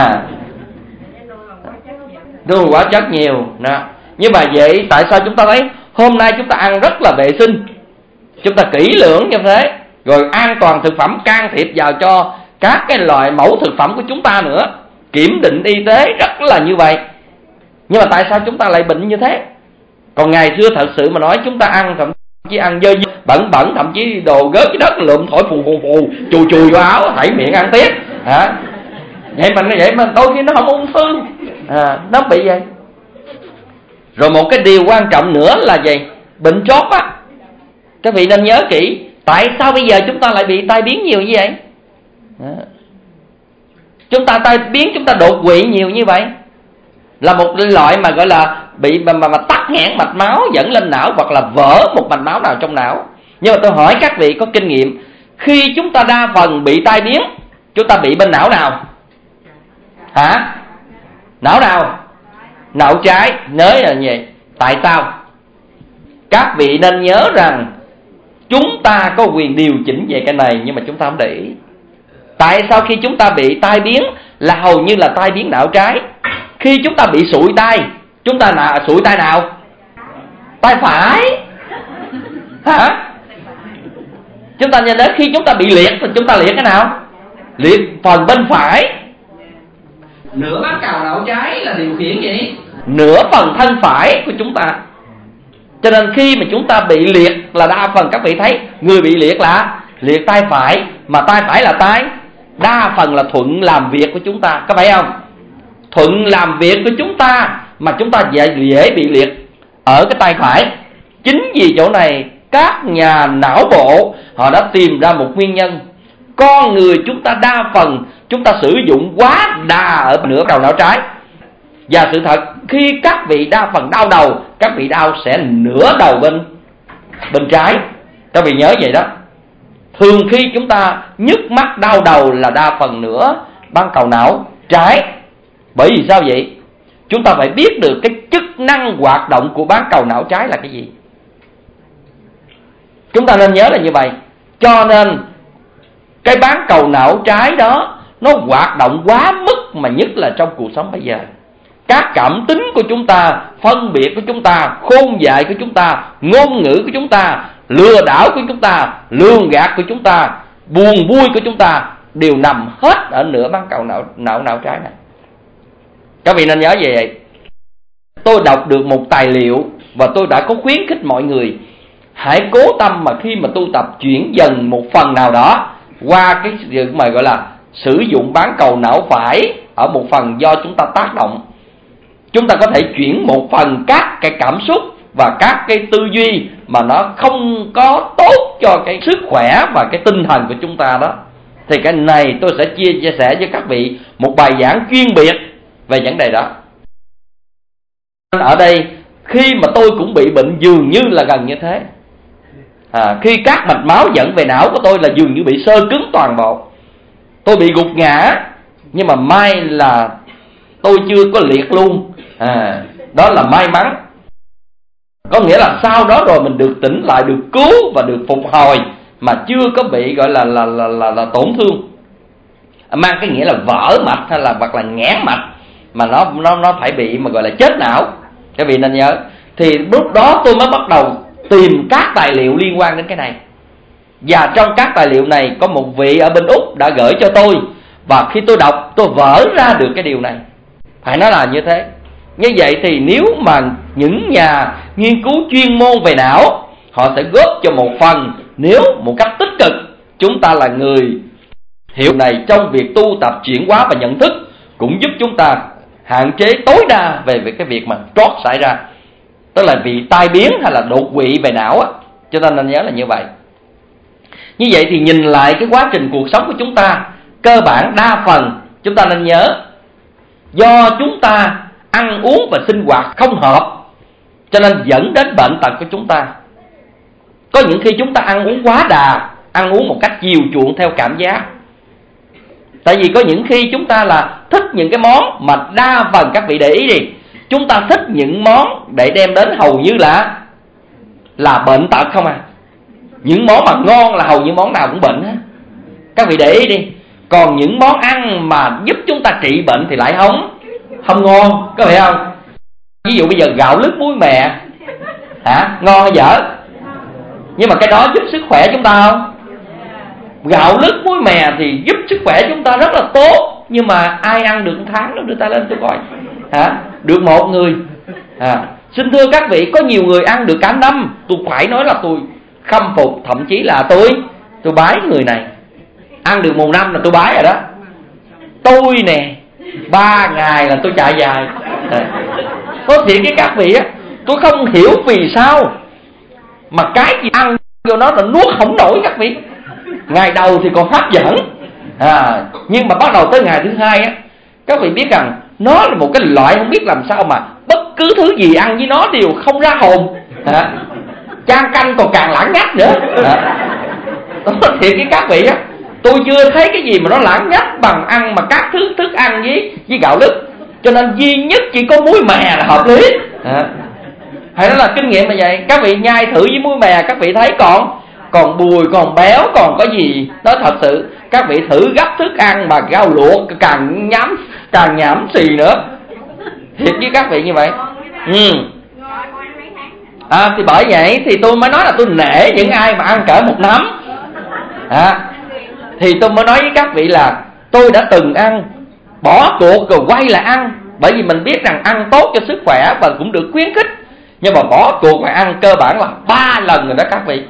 Đưa hóa chất nhiều đó. Như vậy tại sao chúng ta thấy hôm nay chúng ta ăn rất là vệ sinh, chúng ta kỹ lưỡng như thế, rồi an toàn thực phẩm can thiệp vào cho các cái loại mẫu thực phẩm của chúng ta nữa, kiểm định y tế rất là như vậy. Nhưng mà tại sao chúng ta lại bệnh như thế? Còn ngày xưa thật sự mà nói, chúng ta ăn thậm chí ăn dơ bẩn, thậm chí đồ gớt dưới đất lượm thổi phù chùi vào áo, thảy miệng ăn tiếp. Vậy mà đôi khi nó không ung thư, nó bị vậy. Rồi một cái điều quan trọng nữa là gì? Bệnh chót á. Các vị nên nhớ kỹ, tại sao bây giờ chúng ta lại bị tai biến nhiều như vậy? Chúng ta tai biến, chúng ta đột quỵ nhiều như vậy là một loại mà gọi là bị mà tắc nghẽn mạch máu dẫn lên não, hoặc là vỡ một mạch máu nào trong não. Nhưng mà tôi hỏi các vị có kinh nghiệm, khi chúng ta đa phần bị tai biến, chúng ta bị bên não nào? Hả? Não nào? Não trái. Nhớ là vậy. Tại sao? Các vị nên nhớ rằng chúng ta có quyền điều chỉnh về cái này, nhưng mà chúng ta không để ý. Tại sao khi chúng ta bị tai biến là hầu như là tai biến não trái? Khi chúng ta bị sụi tai, chúng ta sụi tai nào? Tai phải. Hả? Chúng ta nhìn đến khi chúng ta bị liệt thì chúng ta liệt cái nào? Liệt phần bên phải. Nửa bát cào não trái là điều khiển gì? Nửa phần thân phải của chúng ta. Cho nên khi mà chúng ta bị liệt là đa phần các vị thấy người bị liệt là liệt tay phải, mà tay phải là tay đa phần là thuận làm việc của chúng ta, có phải không? Thuận làm việc của chúng ta mà chúng ta dễ bị liệt ở cái tay phải. Chính vì chỗ này các nhà não bộ họ đã tìm ra một nguyên nhân. Con người chúng ta đa phần chúng ta sử dụng quá đà ở nửa đầu não trái. Và sự thật khi các vị đa phần đau đầu, các vị đau sẽ nửa đầu bên trái. Các vị nhớ vậy đó. Thường khi chúng ta nhức mắt đau đầu là đa phần nửa bán cầu não trái. Bởi vì sao vậy? Chúng ta phải biết được cái chức năng hoạt động của bán cầu não trái là cái gì. Chúng ta nên nhớ là như vậy. Cho nên cái bán cầu não trái đó nó hoạt động quá mức, mà nhất là trong cuộc sống bây giờ. Các cảm tính của chúng ta, phân biệt của chúng ta, khôn dại của chúng ta, ngôn ngữ của chúng ta, lừa đảo của chúng ta, lường gạt của chúng ta, buồn vui của chúng ta đều nằm hết ở nửa bán cầu não trái này. Các vị nên nhớ về vậy. Tôi đọc được một tài liệu và tôi đã có khuyến khích mọi người hãy cố tâm mà khi mà tu tập chuyển dần một phần nào đó qua cái sự mà gọi là sử dụng bán cầu não phải ở một phần do chúng ta tác động. Chúng ta có thể chuyển một phần các cái cảm xúc và các cái tư duy mà nó không có tốt cho cái sức khỏe và cái tinh thần của chúng ta đó. Thì cái này tôi sẽ chia sẻ với các vị một bài giảng chuyên biệt về vấn đề đó. Ở đây khi mà tôi cũng bị bệnh dường như là gần như thế. Khi các mạch máu dẫn về não của tôi là dường như bị xơ cứng toàn bộ. Tôi bị gục ngã, nhưng mà may là tôi chưa có liệt luôn. Đó là may mắn. Có nghĩa là sau đó rồi mình được tỉnh lại, được cứu và được phục hồi mà chưa có bị gọi là tổn thương. Mang cái nghĩa là vỡ mạch hay là hoặc là nghẽn mạch mà nó phải bị mà gọi là chết não. Các vị nên nhớ. Thì lúc đó tôi mới bắt đầu tìm các tài liệu liên quan đến cái này. Và trong các tài liệu này có một vị ở bên Úc đã gửi cho tôi. Và khi tôi đọc tôi vỡ ra được cái điều này. Phải nói là như thế. Như vậy thì nếu mà những nhà nghiên cứu chuyên môn về não họ sẽ góp cho một phần, nếu một cách tích cực, chúng ta là người hiểu này trong việc tu tập chuyển hóa và nhận thức, cũng giúp chúng ta hạn chế tối đa về cái việc mà trót xảy ra, tức là vì tai biến hay là đột quỵ về não á. Cho nên nhớ là như vậy. Như vậy thì nhìn lại cái quá trình cuộc sống của chúng ta, cơ bản đa phần chúng ta nên nhớ do chúng ta ăn uống và sinh hoạt không hợp, cho nên dẫn đến bệnh tật của chúng ta. Có những khi chúng ta ăn uống quá đà, ăn uống một cách chiều chuộng theo cảm giác. Tại vì có những khi chúng ta là thích những cái món mà đa phần các vị để ý đi, chúng ta thích những món để đem đến hầu như là bệnh tật không à. Những món mà ngon là hầu như món nào cũng bệnh á. Các vị để ý đi. Còn những món ăn mà giúp chúng ta trị bệnh thì lại không ngon, có phải không? Ví dụ bây giờ gạo lứt muối mè ngon hay dở? Nhưng mà cái đó giúp sức khỏe chúng ta không? Gạo lứt muối mè thì giúp sức khỏe chúng ta rất là tốt. Nhưng mà ai ăn được 1 tháng đó, đưa tay lên tôi coi. Được 1 người. Xin thưa các vị, có nhiều người ăn được cả năm. Tôi phải nói là tôi khâm phục, thậm chí là tôi bái người này. Ăn được 1 năm là tôi bái rồi đó. Tôi nè 3 ngày là tôi chạy dài. Có thiệt cái các vị á, tôi không hiểu vì sao mà cái gì ăn vô nó là nuốt không nổi các vị. Ngày đầu thì còn hấp dẫn, nhưng mà bắt đầu tới ngày thứ 2 á, các vị biết rằng nó là một cái loại không biết làm sao mà bất cứ thứ gì ăn với nó đều không ra hồn. Chan canh còn càng lãng nhách nữa. Đó thiệt cái các vị á, tôi chưa thấy cái gì mà nó lãng nhách bằng ăn mà các thứ thức ăn với gạo lứt. Cho nên duy nhất chỉ có muối mè là hợp lý. Hay đó là kinh nghiệm mà vậy. Các vị nhai thử với muối mè, các vị thấy còn bùi, còn béo, còn có gì. Nói thật sự, các vị thử gấp thức ăn mà rau luộc càng nhảm xì nữa. Thiệt với các vị như vậy. Thì bởi vậy thì tôi mới nói là tôi nể những ai mà ăn cỡ 1 nắm. Thì tôi mới nói với các vị là tôi đã từng ăn, bỏ cuộc rồi quay lại ăn. Bởi vì mình biết rằng ăn tốt cho sức khỏe và cũng được khuyến khích. Nhưng mà bỏ cuộc mà ăn cơ bản là 3 lần rồi đó các vị.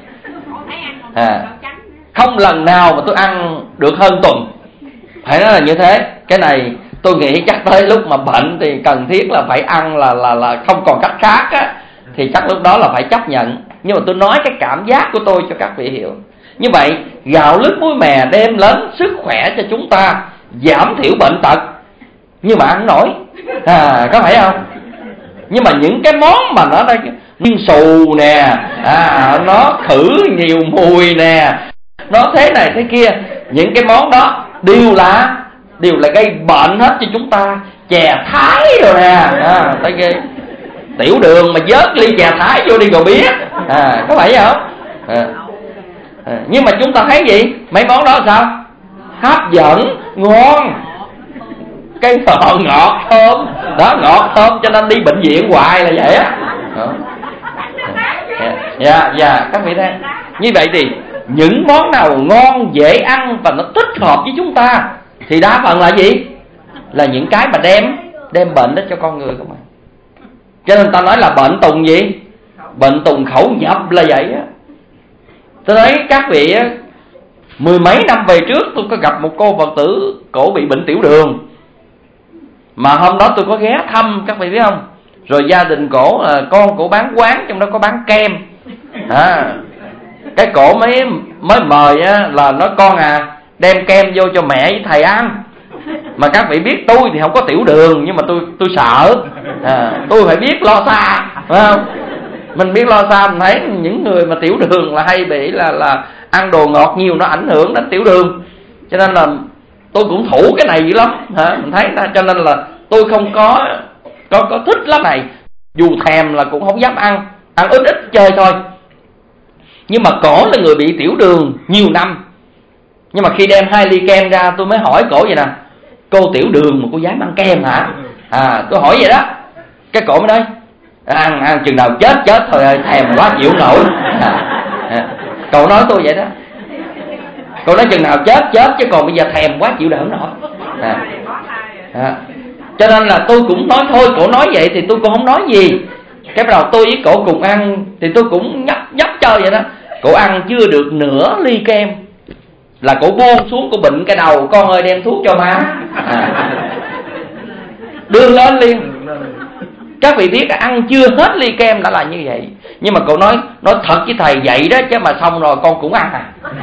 Không lần nào mà tôi ăn được hơn tuần. Phải nói là như thế. Cái này tôi nghĩ chắc tới lúc mà bệnh thì cần thiết là phải ăn là không còn cách khác á, thì chắc lúc đó là phải chấp nhận. Nhưng mà tôi nói cái cảm giác của tôi cho các vị hiểu. Như vậy gạo lứt muối mè đem đến sức khỏe cho chúng ta, giảm thiểu bệnh tật. nhưng mà ăn không nổi, có phải không? Nhưng mà những cái món mà nó nguyên xù nè, nó khử nhiều mùi nè, nó thế này thế kia, những cái món đó đều là gây bệnh hết cho chúng ta. Chè thái rồi nè, thấy ghê. Tiểu đường mà vớt ly chè thái vô đi rồi biết, có phải không? Nhưng mà chúng ta thấy gì? Mấy món đó sao? Hấp dẫn, ngon, cái ngọt thơm đó, ngọt thơm cho nên đi bệnh viện hoài là vậy á. Dạ, các vị thấy. Như vậy thì những món nào ngon, dễ ăn và nó thích hợp với chúng ta thì đa phần là gì? Là những cái mà đem bệnh đó cho con người không ạ. Cho nên ta nói là bệnh tùng gì? Bệnh tùng khẩu nhập là vậy á. Tôi thấy các vị á, mười mấy năm về trước tôi có gặp một cô Phật tử, cổ bị bệnh tiểu đường. Mà hôm đó tôi có ghé thăm, các vị biết không? Rồi gia đình cổ, con cổ bán quán, trong đó có bán kem. Cái cổ mới mời á, là nói con đem kem vô cho mẹ với thầy ăn. Mà các vị biết tôi thì không có tiểu đường, nhưng mà tôi sợ, tôi phải biết lo xa, phải không? Mình biết lo xa, mình thấy những người mà tiểu đường là hay bị là ăn đồ ngọt nhiều, nó ảnh hưởng đến tiểu đường. Cho nên là tôi cũng thủ cái này dữ lắm, mình thấy đó. Cho nên là tôi không có thích lắm này. Dù thèm là cũng không dám ăn ít chơi thôi. Nhưng mà cổ là người bị tiểu đường nhiều năm. Nhưng mà khi đem 2 ly kem ra, tôi mới hỏi cổ vậy nè: cô tiểu đường mà cô dám ăn kem hả? Tôi hỏi vậy đó. Cái cổ mới nói: ăn chừng nào chết thôi ơi, thèm quá chịu nổi. Cậu nói tôi vậy đó. Cậu nói chừng nào chết chứ còn bây giờ thèm quá chịu đỡ nổi. Cho nên là tôi cũng nói thôi, cổ nói vậy thì tôi cũng không nói gì. Cái bắt đầu tôi với cổ cùng ăn thì tôi cũng nhấp chơi vậy đó. Cổ ăn chưa được nửa ly kem là cổ buông xuống, cổ bệnh cái đầu: con ơi đem thuốc cho má. Đưa lên liền. Các vị biết ăn chưa hết ly kem đã là như vậy. Nhưng mà cậu nói thật với thầy vậy đó, chứ mà xong rồi con cũng ăn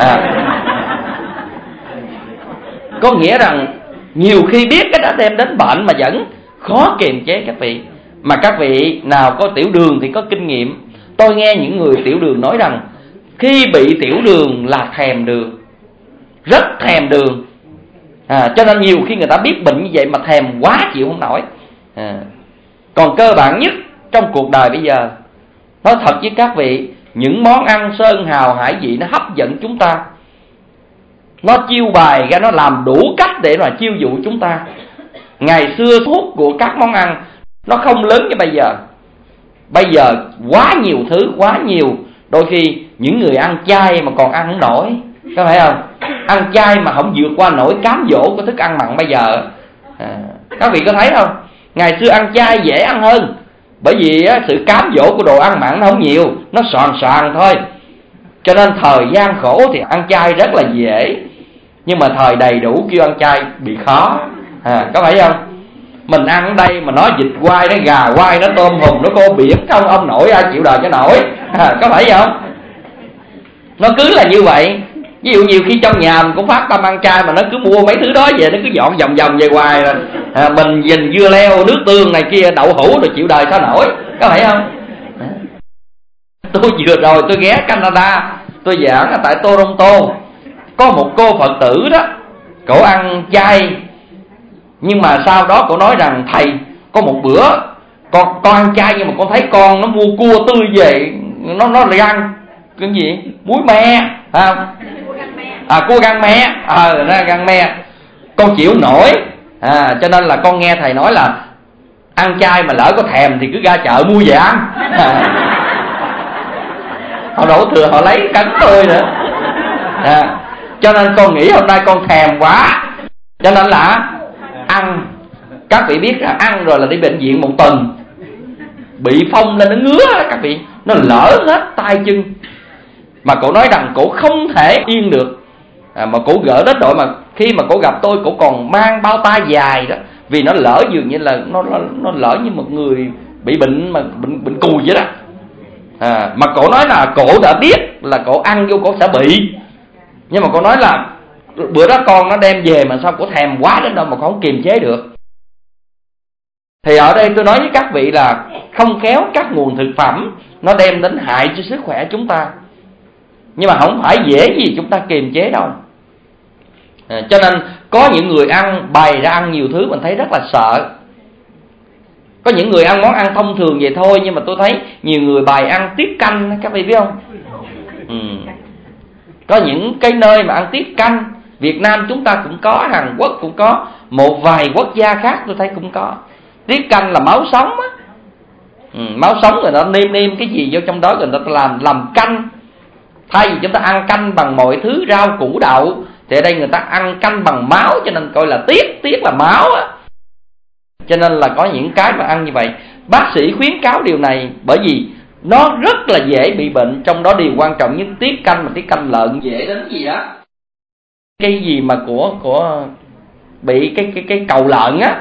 Có nghĩa rằng nhiều khi biết cái đã đem đến bệnh mà vẫn khó kiềm chế các vị. Mà các vị nào có tiểu đường thì có kinh nghiệm. Tôi nghe những người tiểu đường nói rằng khi bị tiểu đường là thèm đường, rất thèm đường. Cho nên nhiều khi người ta biết bệnh như vậy mà thèm quá chịu không nổi. Còn cơ bản nhất trong cuộc đời bây giờ, nói thật với các vị, những món ăn sơn hào hải vị nó hấp dẫn chúng ta, nó chiêu bài ra, nó làm đủ cách để mà chiêu dụ chúng ta. Ngày xưa thuốc của các món ăn nó không lớn như bây giờ. Bây giờ quá nhiều thứ, quá nhiều. Đôi khi những người ăn chay mà còn ăn không nổi, có phải không? Ăn chay mà không vượt qua nổi cám dỗ của thức ăn mặn bây giờ. Các vị có thấy không? Ngày xưa ăn chay dễ ăn hơn, bởi vì sự cám dỗ của đồ ăn mặn nó không nhiều, nó soàn thôi. Cho nên thời gian khổ thì ăn chay rất là dễ. Nhưng mà thời đầy đủ kêu ăn chay bị khó, có phải không? Mình ăn ở đây mà nó vịt quay, nó gà quay, nó tôm hùm, nó cô biển không, ông nội ai chịu đời cho nổi, có phải không? Nó cứ là như vậy. Ví dụ nhiều khi trong nhà mình cũng phát tâm ăn chay mà nó cứ mua mấy thứ đó về, nó cứ dọn vòng về hoài rồi. Mình nhìn dưa leo, nước tương này kia, đậu hũ rồi chịu đời sao nổi, có phải không? Tôi vừa rồi tôi ghé Canada, tôi giảng ở tại Toronto. Có một cô Phật tử đó, cổ ăn chay, nhưng mà sau đó cổ nói rằng: thầy, có một bữa con ăn chay nhưng mà con thấy con nó mua cua tươi về, nó lại ăn cái gì? Muối me, phải không? Cua gan me, gan me. Con chịu nổi, cho nên là con nghe thầy nói là ăn chay mà lỡ có thèm thì cứ ra chợ mua về ăn. Họ đổ thừa họ lấy cắn tôi nữa. Cho nên con nghĩ hôm nay con thèm quá, cho nên là ăn. Các vị biết là ăn rồi là đi bệnh viện một tuần, bị phong lên nó ngứa các vị, nó lỡ hết tay chân. Mà cổ nói rằng cổ không thể yên được, mà cổ gỡ đến đội mà khi mà cổ gặp tôi, cổ còn mang bao tay dài đó, vì nó lỡ dường như là nó lỡ như một người bị bệnh mà bệnh cùi vậy đó. Mà cổ nói là cổ đã biết là cổ ăn vô cổ sẽ bị, nhưng mà cổ nói là bữa đó con nó đem về mà sao cổ thèm quá đến đâu mà con không kiềm chế được. Thì ở đây tôi nói với các vị là không khéo các nguồn thực phẩm nó đem đến hại cho sức khỏe chúng ta, nhưng mà không phải dễ gì chúng ta kiềm chế đâu. Cho nên có những người ăn bày ra ăn nhiều thứ mình thấy rất là sợ. Có những người ăn món ăn thông thường vậy thôi, nhưng mà tôi thấy nhiều người bày ăn tiết canh, các vị biết không? Có những cái nơi mà ăn tiết canh, Việt Nam chúng ta cũng có, Hàn Quốc cũng có, một vài quốc gia khác tôi thấy cũng có. Tiết canh là máu sống á. Máu sống rồi nó nêm cái gì vô trong đó rồi người ta làm canh. Thay vì chúng ta ăn canh bằng mọi thứ rau củ đậu, thì ở đây người ta ăn canh bằng máu, cho nên gọi là tiết là máu á. Cho nên là có những cái mà ăn như vậy. Bác sĩ khuyến cáo điều này bởi vì nó rất là dễ bị bệnh. Trong đó điều quan trọng nhất tiết canh, mà tiết canh lợn dễ đến gì đó, cái gì mà của bị cái cầu lợn á.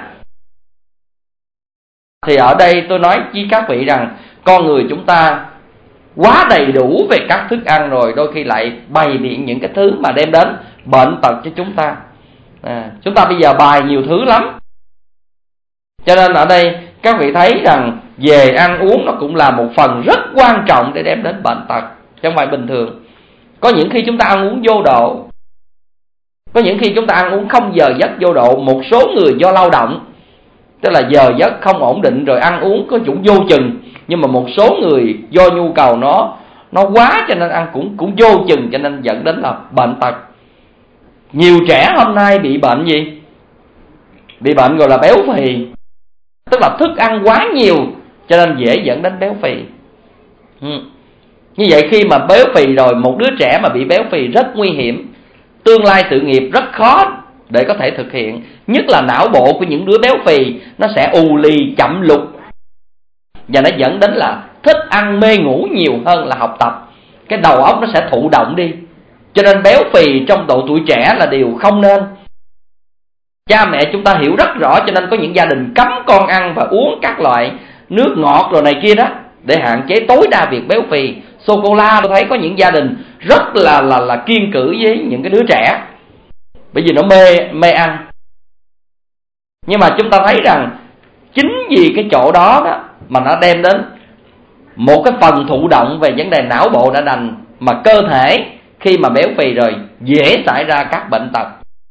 Thì ở đây tôi nói với các vị rằng con người chúng ta quá đầy đủ về các thức ăn rồi, đôi khi lại bày biện những cái thứ mà đem đến bệnh tật cho chúng ta. Chúng ta bây giờ bài nhiều thứ lắm. Cho nên ở đây các vị thấy rằng về ăn uống nó cũng là một phần rất quan trọng để đem đến bệnh tật, chứ không phải bình thường. Có những khi chúng ta ăn uống vô độ, có những khi chúng ta ăn uống không giờ giấc vô độ. Một số người do lao động, tức là giờ giấc không ổn định rồi ăn uống có chủng vô chừng. Nhưng mà một số người do nhu cầu nó quá cho nên ăn cũng vô chừng, cho nên dẫn đến là bệnh tật. Nhiều trẻ hôm nay bị bệnh gì? Bị bệnh gọi là béo phì. Tức là thức ăn quá nhiều cho nên dễ dẫn đến béo phì. Như vậy khi mà béo phì rồi, một đứa trẻ mà bị béo phì rất nguy hiểm. Tương lai sự nghiệp rất khó để có thể thực hiện. Nhất là não bộ của những đứa béo phì nó sẽ ù lì, chậm lục, và nó dẫn đến là thích ăn mê ngủ nhiều hơn là học tập. Cái đầu óc nó sẽ thụ động đi. Cho nên béo phì trong độ tuổi trẻ là điều không nên. Cha mẹ chúng ta hiểu rất rõ, cho nên có những gia đình cấm con ăn và uống các loại nước ngọt rồi này kia đó, để hạn chế tối đa việc béo phì. Sô-cô-la tôi thấy có những gia đình rất là kiêng cữ với những cái đứa trẻ, bởi vì nó mê ăn. Nhưng mà chúng ta thấy rằng chính vì cái chỗ đó mà nó đem đến một cái phần thụ động về vấn đề não bộ đã đành, mà cơ thể khi mà béo phì rồi dễ xảy ra các bệnh tật.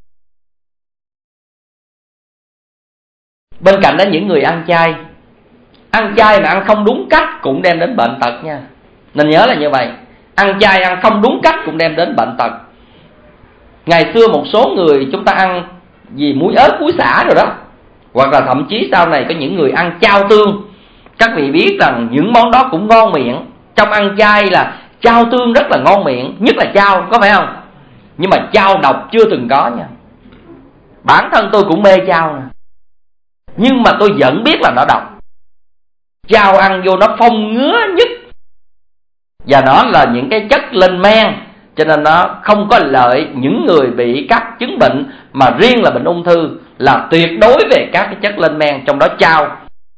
Bên cạnh đó những người ăn chay mà ăn không đúng cách cũng đem đến bệnh tật nha. Nên nhớ là như vậy. Ăn chay ăn không đúng cách cũng đem đến bệnh tật. Ngày xưa một số người chúng ta ăn gì muối ớt, muối xả rồi đó, hoặc là thậm chí sau này có những người ăn chao tương. Các vị biết rằng những món đó cũng ngon miệng. Trong ăn chay là chao tương rất là ngon miệng, nhất là chao, có phải không? Nhưng mà chao độc chưa từng có nha. Bản thân tôi cũng mê chao nè, nhưng mà tôi vẫn biết là nó độc. Chao ăn vô nó phong ngứa nhất, và nó là những cái chất lên men, cho nên nó không có lợi những người bị các chứng bệnh, mà riêng là bệnh ung thư là tuyệt đối về các cái chất lên men, trong đó chao.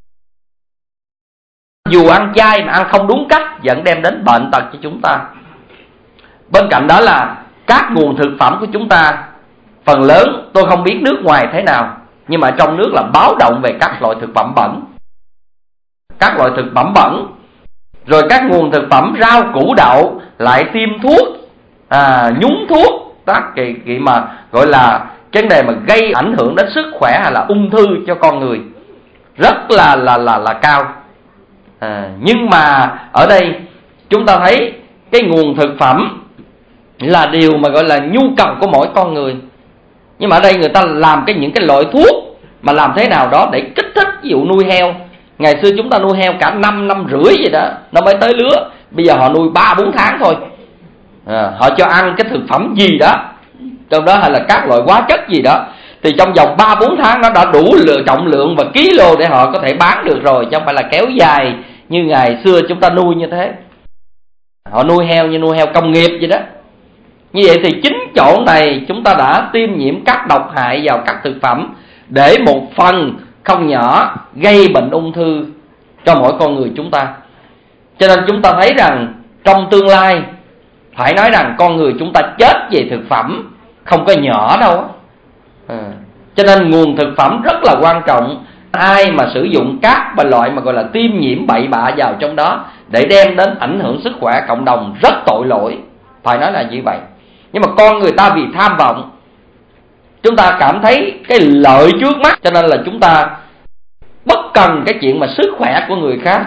Dù ăn chay mà ăn không đúng cách vẫn đem đến bệnh tật cho chúng ta. Bên cạnh đó là các nguồn thực phẩm của chúng ta, phần lớn tôi không biết nước ngoài thế nào, nhưng mà trong nước là báo động về các loại thực phẩm bẩn. Các loại thực phẩm bẩn, rồi các nguồn thực phẩm rau củ đậu lại tiêm thuốc, nhúng thuốc, các cái mà gọi là cái vấn đề mà gây ảnh hưởng đến sức khỏe hay là ung thư cho con người rất là cao. Nhưng mà ở đây chúng ta thấy cái nguồn thực phẩm là điều mà gọi là nhu cầu của mỗi con người. Nhưng mà ở đây người ta làm những cái loại thuốc mà làm thế nào đó để kích thích. Ví dụ nuôi heo, ngày xưa chúng ta nuôi heo cả 5 năm rưỡi vậy đó nó mới tới lứa. Bây giờ họ nuôi 3-4 tháng thôi. Họ cho ăn cái thực phẩm gì đó, trong đó hay là các loại hóa chất gì đó, thì trong vòng 3-4 tháng nó đã đủ trọng lượng và ký-lô để họ có thể bán được rồi, chứ không phải là kéo dài như ngày xưa chúng ta nuôi như thế. Họ nuôi heo như nuôi heo công nghiệp vậy đó. Như vậy thì chính chỗ này chúng ta đã tiêm nhiễm các độc hại vào các thực phẩm, để một phần không nhỏ gây bệnh ung thư cho mỗi con người chúng ta. Cho nên chúng ta thấy rằng trong tương lai phải nói rằng con người chúng ta chết về thực phẩm không có nhỏ đâu. Cho nên nguồn thực phẩm rất là quan trọng. Ai mà sử dụng các loại mà gọi là tiêm nhiễm bậy bạ vào trong đó để đem đến ảnh hưởng sức khỏe cộng đồng rất tội lỗi, phải nói là như vậy. Nhưng mà con người ta vì tham vọng, chúng ta cảm thấy cái lợi trước mắt, cho nên là chúng ta bất cần cái chuyện mà sức khỏe của người khác.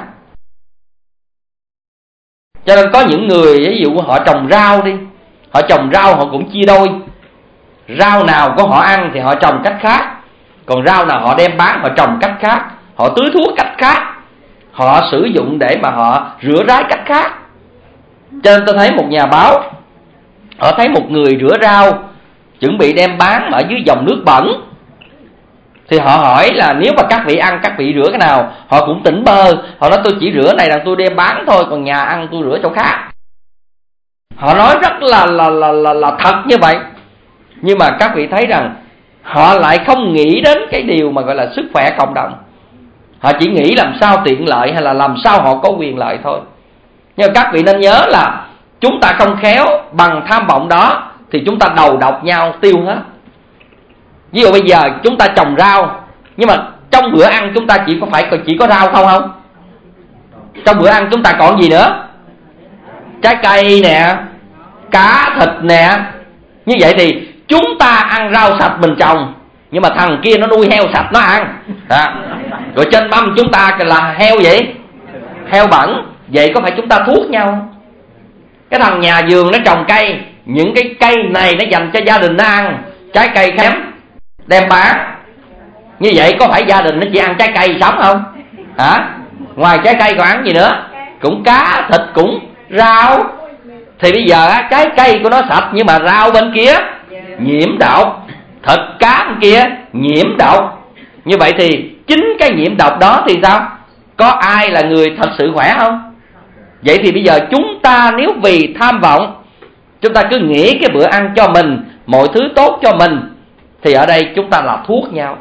Cho nên có những người, ví dụ họ trồng rau đi, họ trồng rau họ cũng chia đôi. Rau nào của họ ăn thì họ trồng cách khác, còn rau nào họ đem bán họ trồng cách khác, họ tưới thuốc cách khác, họ sử dụng để mà họ rửa rái cách khác. Cho nên tôi thấy một nhà báo, họ thấy một người rửa rau chuẩn bị đem bán ở dưới dòng nước bẩn, thì họ hỏi là nếu mà các vị ăn, các vị rửa cái nào? Họ cũng tỉnh bơ, họ nói tôi chỉ rửa này là tôi đem bán thôi, còn nhà ăn tôi rửa chỗ khác. Họ nói rất là thật như vậy. Nhưng mà các vị thấy rằng họ lại không nghĩ đến cái điều mà gọi là sức khỏe cộng đồng. Họ chỉ nghĩ làm sao tiện lợi hay là làm sao họ có quyền lợi thôi. Nhưng mà các vị nên nhớ là chúng ta không khéo bằng tham vọng đó thì chúng ta đầu độc nhau tiêu hết. Ví dụ bây giờ chúng ta trồng rau, nhưng mà trong bữa ăn chúng ta chỉ có rau không? Trong bữa ăn chúng ta còn gì nữa? Trái cây nè, cá, thịt nè. Như vậy thì chúng ta ăn rau sạch mình trồng, nhưng mà thằng kia nó nuôi heo sạch nó ăn. Rồi trên mâm chúng ta là heo vậy, heo bẩn. Vậy có phải chúng ta thuốc nhau không? Cái thằng nhà vườn nó trồng cây, những cái cây này nó dành cho gia đình nó ăn, trái cây kém đem bán. Như vậy có phải gia đình nó chỉ ăn trái cây sống không? Hả? Ngoài trái cây còn ăn gì nữa? Cũng cá, thịt, cũng rau. Thì bây giờ trái cây của nó sạch, nhưng mà rau bên kia nhiễm độc, thịt cá bên kia nhiễm độc. Như vậy thì chính cái nhiễm độc đó thì sao? Có ai là người thật sự khỏe không? Vậy thì bây giờ chúng ta nếu vì tham vọng, chúng ta cứ nghĩ cái bữa ăn cho mình, mọi thứ tốt cho mình, thì ở đây chúng ta là thuốc nhau.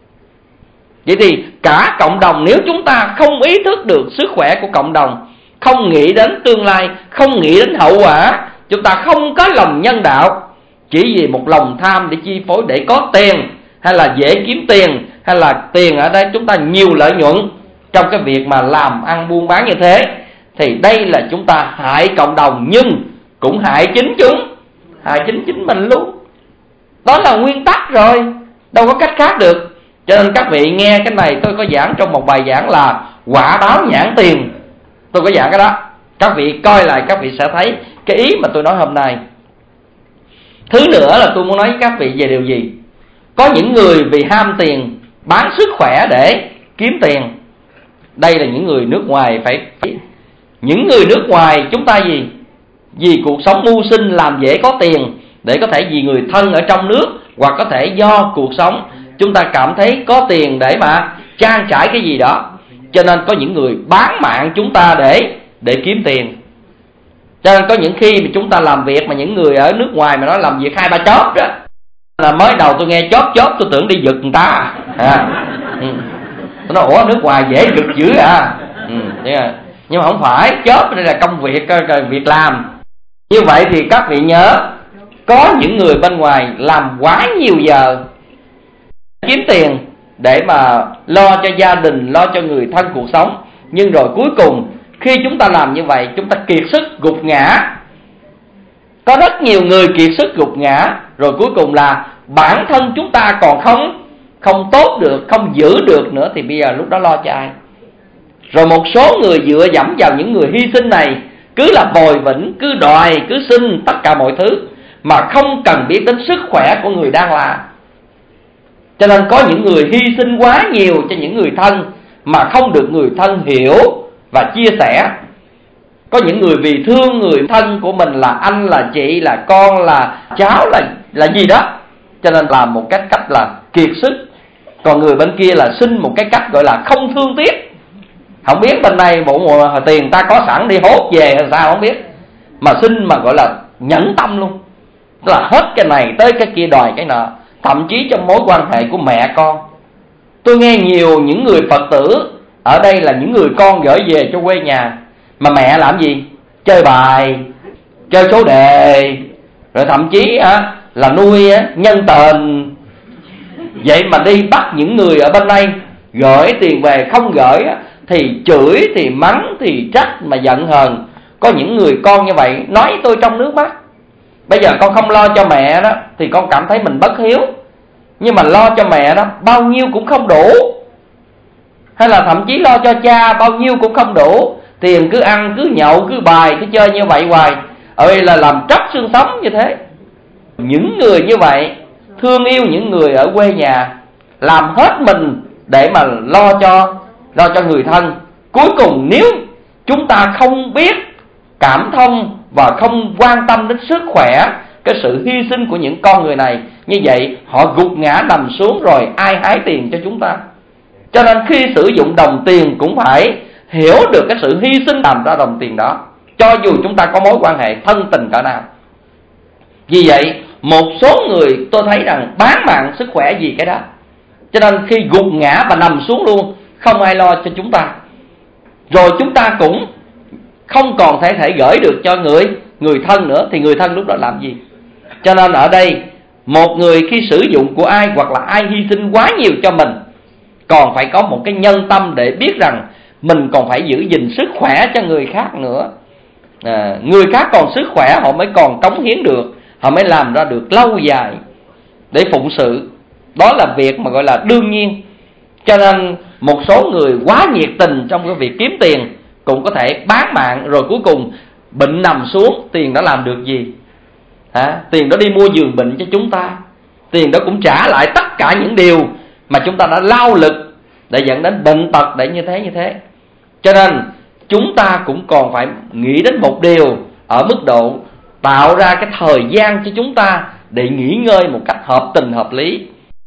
Vậy thì cả cộng đồng, nếu chúng ta không ý thức được sức khỏe của cộng đồng, không nghĩ đến tương lai, không nghĩ đến hậu quả, chúng ta không có lòng nhân đạo, chỉ vì một lòng tham để chi phối, để có tiền, hay là dễ kiếm tiền, hay là tiền ở đây chúng ta nhiều lợi nhuận trong cái việc mà làm ăn buôn bán như thế, thì đây là chúng ta hại cộng đồng, nhưng cũng hại chính chúng, hại chính mình luôn. Đó là nguyên tắc rồi, đâu có cách khác được. Cho nên các vị nghe cái này, tôi có giảng trong một bài giảng là quả báo nhãn tiền, tôi có giảng cái đó. Các vị coi lại các vị sẽ thấy cái ý mà tôi nói hôm nay. Thứ nữa là tôi muốn nói với các vị về điều gì? Có những người vì ham tiền bán sức khỏe để kiếm tiền. Đây là những người nước ngoài phải. Những người nước ngoài chúng ta gì? Vì cuộc sống mưu sinh làm dễ có tiền, để có thể vì người thân ở trong nước, hoặc có thể do cuộc sống chúng ta cảm thấy có tiền để mà trang trải cái gì đó, cho nên có những người bán mạng chúng ta để kiếm tiền. Cho nên có những khi mà chúng ta làm việc mà những người ở nước ngoài mà nói làm việc 2-3 job đó, là mới đầu tôi nghe job tôi tưởng đi giật người ta. Tôi nói ủa nước ngoài dễ giật dữ à. Nhưng mà không phải, job đây là công việc, việc làm. Như vậy thì các vị nhớ, có những người bên ngoài làm quá nhiều giờ kiếm tiền để mà lo cho gia đình, lo cho người thân cuộc sống, nhưng rồi cuối cùng khi chúng ta làm như vậy, chúng ta kiệt sức gục ngã. Có rất nhiều người kiệt sức gục ngã, rồi cuối cùng là bản thân chúng ta còn không tốt được, không giữ được nữa, thì bây giờ lúc đó lo cho ai? Rồi một số người dựa dẫm vào những người hy sinh này, cứ là vòi vĩnh, cứ đòi, cứ xin tất cả mọi thứ, mà không cần biết đến sức khỏe của người đang làm. Cho nên có những người hy sinh quá nhiều cho những người thân mà không được người thân hiểu và chia sẻ. Có những người vì thương người thân của mình, là anh, là chị, là con, là cháu, là gì đó, cho nên làm một cách là kiệt sức. Còn người bên kia là xin một cái cách gọi là không thương tiếc. Không biết bên này bộ tiền ta có sẵn đi hốt về hay sao không biết, mà xin mà gọi là nhẫn tâm luôn, tức là hết cái này tới cái kia đòi cái nọ. Thậm chí trong mối quan hệ của mẹ con, tôi nghe nhiều những người Phật tử ở đây là những người con gửi về cho quê nhà, mà mẹ làm gì? Chơi bài, chơi số đề, rồi thậm chí là nuôi nhân tình. Vậy mà đi bắt những người ở bên đây gửi tiền về, không gửi thì chửi, thì mắng, thì trách, mà giận hờn. Có những người con như vậy nói tôi trong nước mắt: bây giờ con không lo cho mẹ đó thì con cảm thấy mình bất hiếu, nhưng mà lo cho mẹ đó bao nhiêu cũng không đủ. Hay là thậm chí lo cho cha bao nhiêu cũng không đủ, tiền cứ ăn, cứ nhậu, cứ bài, cứ chơi như vậy hoài, ở đây là làm tróc xương sống như thế. Những người như vậy thương yêu những người ở quê nhà, làm hết mình để mà lo cho người thân. Cuối cùng nếu chúng ta không biết cảm thông và không quan tâm đến sức khỏe, cái sự hy sinh của những con người này, như vậy họ gục ngã nằm xuống rồi ai hái tiền cho chúng ta. Cho nên khi sử dụng đồng tiền cũng phải hiểu được cái sự hy sinh làm ra đồng tiền đó, cho dù chúng ta có mối quan hệ thân tình cỡ nào. Vì vậy một số người tôi thấy rằng bán mạng sức khỏe vì cái đó. Cho nên khi gục ngã và nằm xuống luôn, không ai lo cho chúng ta, rồi chúng ta cũng không còn thể gửi được cho người thân nữa, thì người thân lúc đó làm gì? Cho nên ở đây một người khi sử dụng của ai, hoặc là ai hy sinh quá nhiều cho mình, còn phải có một cái nhân tâm để biết rằng mình còn phải giữ gìn sức khỏe cho người khác nữa. Người khác còn sức khỏe họ mới còn cống hiến được, họ mới làm ra được lâu dài để phụng sự. Đó là việc mà gọi là đương nhiên. Cho nên một số người quá nhiệt tình trong cái việc kiếm tiền cũng có thể bán mạng, rồi cuối cùng bệnh nằm xuống, tiền đó làm được gì? Tiền đó đi mua giường bệnh cho chúng ta, tiền đó cũng trả lại tất cả những điều mà chúng ta đã lao lực để dẫn đến bệnh tật, để như thế. Cho nên chúng ta cũng còn phải nghĩ đến một điều ở mức độ tạo ra cái thời gian cho chúng ta để nghỉ ngơi một cách hợp tình hợp lý.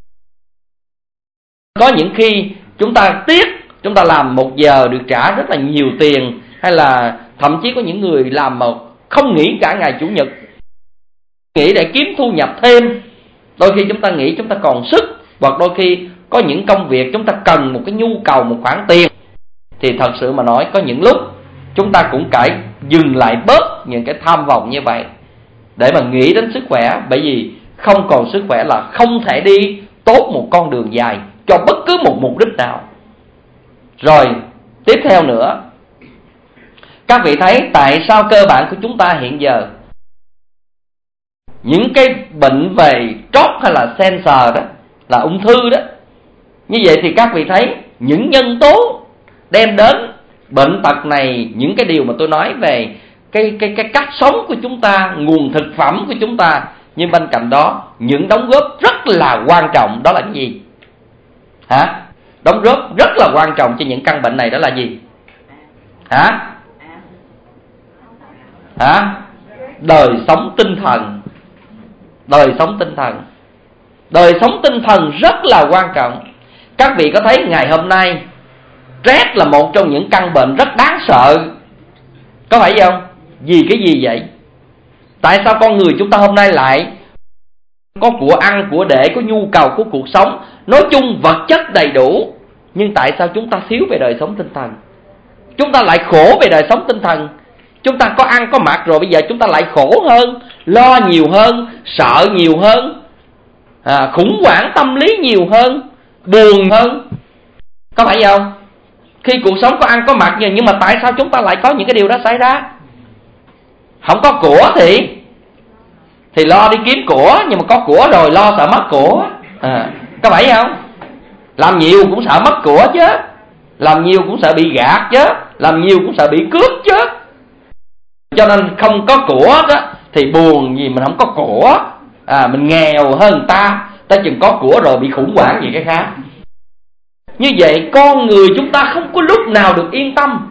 Có những khi chúng ta tiếc, chúng ta làm 1 giờ được trả rất là nhiều tiền, hay là thậm chí có những người làm mà không nghỉ cả ngày Chủ nhật, nghỉ để kiếm thu nhập thêm. Đôi khi chúng ta nghĩ chúng ta còn sức, hoặc đôi khi có những công việc chúng ta cần một cái nhu cầu, một khoản tiền, thì thật sự mà nói có những lúc chúng ta cũng phải dừng lại bớt những cái tham vọng như vậy để mà nghĩ đến sức khỏe. Bởi vì không còn sức khỏe là không thể đi tốt một con đường dài cho bất cứ một mục đích nào. Rồi tiếp theo nữa, các vị thấy tại sao cơ bản của chúng ta hiện giờ những cái bệnh về trót hay là cancer đó, là ung thư đó, như vậy thì các vị thấy những nhân tố đem đến bệnh tật này, những cái điều mà tôi nói về cái cách sống của chúng ta, nguồn thực phẩm của chúng ta, nhưng bên cạnh đó những đóng góp rất là quan trọng đó là cái gì? Đóng góp rất là quan trọng cho những căn bệnh này đó là gì? Đời sống tinh thần. Đời sống tinh thần. Đời sống tinh thần rất là quan trọng. Các vị có thấy ngày hôm nay stress là một trong những căn bệnh rất đáng sợ, có phải không? Vì cái gì vậy? Tại sao con người chúng ta hôm nay lại có của ăn, của để, có nhu cầu của cuộc sống, nói chung vật chất đầy đủ, nhưng tại sao chúng ta thiếu về đời sống tinh thần? Chúng ta lại khổ về đời sống tinh thần. Chúng ta có ăn có mặc rồi, bây giờ chúng ta lại khổ hơn, lo nhiều hơn, sợ nhiều hơn, khủng hoảng tâm lý nhiều hơn, buồn hơn, có phải không? Khi cuộc sống có ăn có mặc, nhưng mà tại sao chúng ta lại có những cái điều đó xảy ra? Không có của thì lo đi kiếm của, nhưng mà có của rồi lo sợ mất của, có phải không? Làm nhiều cũng sợ mất của chứ, làm nhiều cũng sợ bị gạt chứ, làm nhiều cũng sợ bị cướp chứ. Cho nên không có của đó thì buồn vì mình không có của, mình nghèo hơn người ta chừng có của rồi bị khủng hoảng gì cái khác. Như vậy con người chúng ta không có lúc nào được yên tâm.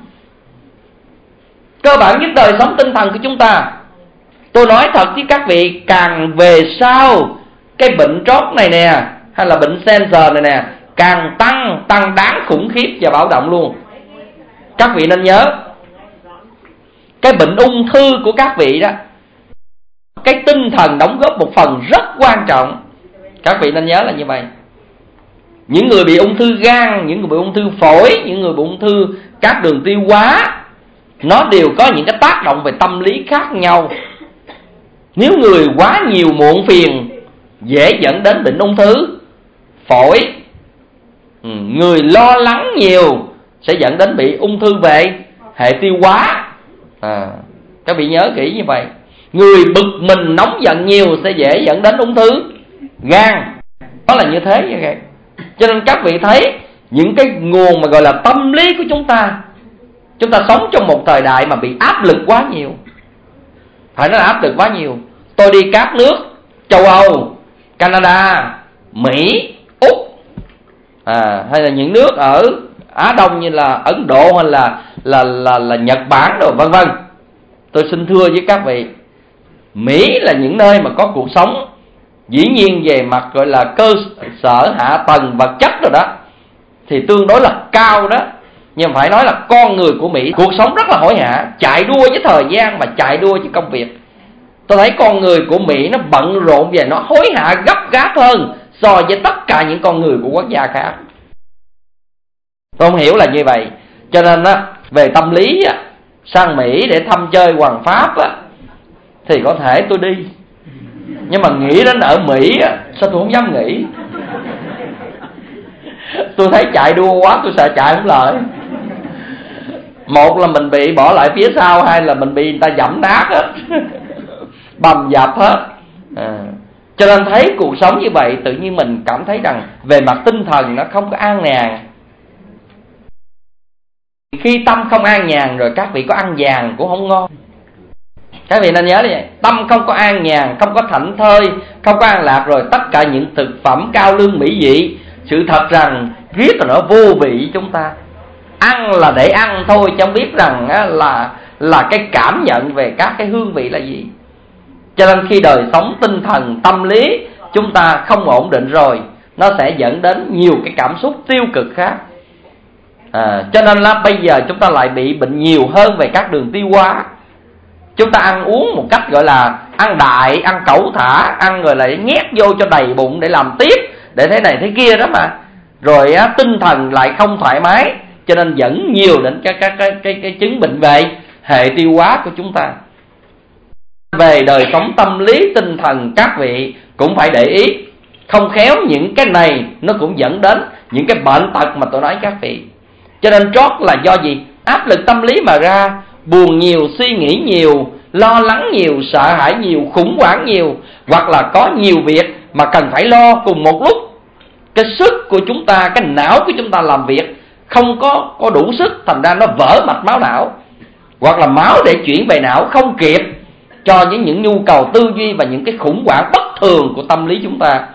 Cơ bản nhất đời sống tinh thần của chúng ta, tôi nói thật với các vị, càng về sau cái bệnh trót này nè, hay là bệnh cancer này nè, càng tăng đáng khủng khiếp và báo động luôn. Các vị nên nhớ, cái bệnh ung thư của các vị đó, cái tinh thần đóng góp một phần rất quan trọng. Các vị nên nhớ là như vậy. Những người bị ung thư gan, những người bị ung thư phổi, những người bị ung thư các đường tiêu hóa, nó đều có những cái tác động về tâm lý khác nhau. Nếu người quá nhiều muộn phiền, dễ dẫn đến bệnh ung thư phổi, Người lo lắng nhiều sẽ dẫn đến bị ung thư về hệ tiêu hóa. Các vị nhớ kỹ như vậy. Người bực mình nóng giận nhiều sẽ dễ dẫn đến ung thư gan. Đó là như thế vậy. Cho nên các vị thấy những cái nguồn mà gọi là tâm lý của chúng ta sống trong một thời đại mà bị áp lực quá nhiều. Phải nói là áp lực quá nhiều. Tôi đi các nước châu Âu, Canada, Mỹ, Úc, hay là những nước ở Á Đông như là Ấn Độ hay là Nhật Bản rồi vân vân. Tôi xin thưa với các vị, Mỹ là những nơi mà có cuộc sống dĩ nhiên về mặt gọi là cơ sở hạ tầng vật chất rồi đó thì tương đối là cao đó. Nhưng phải nói là con người của Mỹ cuộc sống rất là hối hả, chạy đua với thời gian và chạy đua với công việc. Tôi thấy con người của Mỹ nó bận rộn và nó hối hả gấp gáp hơn so với tất cả những con người của quốc gia khác. Tôi không hiểu là như vậy. Cho nên á, về tâm lý á, sang Mỹ để thăm chơi Hoàng Pháp á, thì có thể tôi đi. Nhưng mà nghĩ đến ở Mỹ á, sao tôi không dám nghĩ. Tôi thấy chạy đua quá, tôi sợ chạy không lợi. Một là mình bị bỏ lại phía sau, hai là mình bị người ta dẫm nát hết, bầm dập hết. Cho nên thấy cuộc sống như vậy, tự nhiên mình cảm thấy rằng về mặt tinh thần nó không có an nhàn. Khi tâm không an nhàn rồi các vị có ăn vàng cũng không ngon. Các vị nên nhớ như vậy. Tâm không có an nhàn, không có thảnh thơi, không có an lạc rồi tất cả những thực phẩm cao lương mỹ vị, sự thật rằng riết là nó vô vị. Chúng ta ăn là để ăn thôi, chẳng biết rằng là cái cảm nhận về các cái hương vị là gì. Cho nên khi đời sống tinh thần tâm lý chúng ta không ổn định rồi, nó sẽ dẫn đến nhiều cái cảm xúc tiêu cực khác. Cho nên là bây giờ chúng ta lại bị bệnh nhiều hơn về các đường tiêu hóa. Chúng ta ăn uống một cách gọi là ăn đại, ăn cẩu thả, ăn rồi lại nhét vô cho đầy bụng để làm tiếp, để thế này thế kia đó mà. Rồi tinh thần lại không thoải mái, cho nên dẫn nhiều đến cái chứng bệnh về hệ tiêu hóa của chúng ta. Về đời sống tâm lý tinh thần các vị cũng phải để ý. Không khéo những cái này nó cũng dẫn đến những cái bệnh tật mà tôi nói các vị. Cho nên trót là do gì? Áp lực tâm lý mà ra. Buồn nhiều, suy nghĩ nhiều, lo lắng nhiều, sợ hãi nhiều, khủng hoảng nhiều, hoặc là có nhiều việc mà cần phải lo cùng một lúc. Cái sức của chúng ta, cái não của chúng ta làm việc không có đủ sức, thành ra nó vỡ mạch máu não, hoặc là máu để chuyển về não không kịp cho những nhu cầu tư duy và những cái khủng hoảng bất thường của tâm lý chúng ta.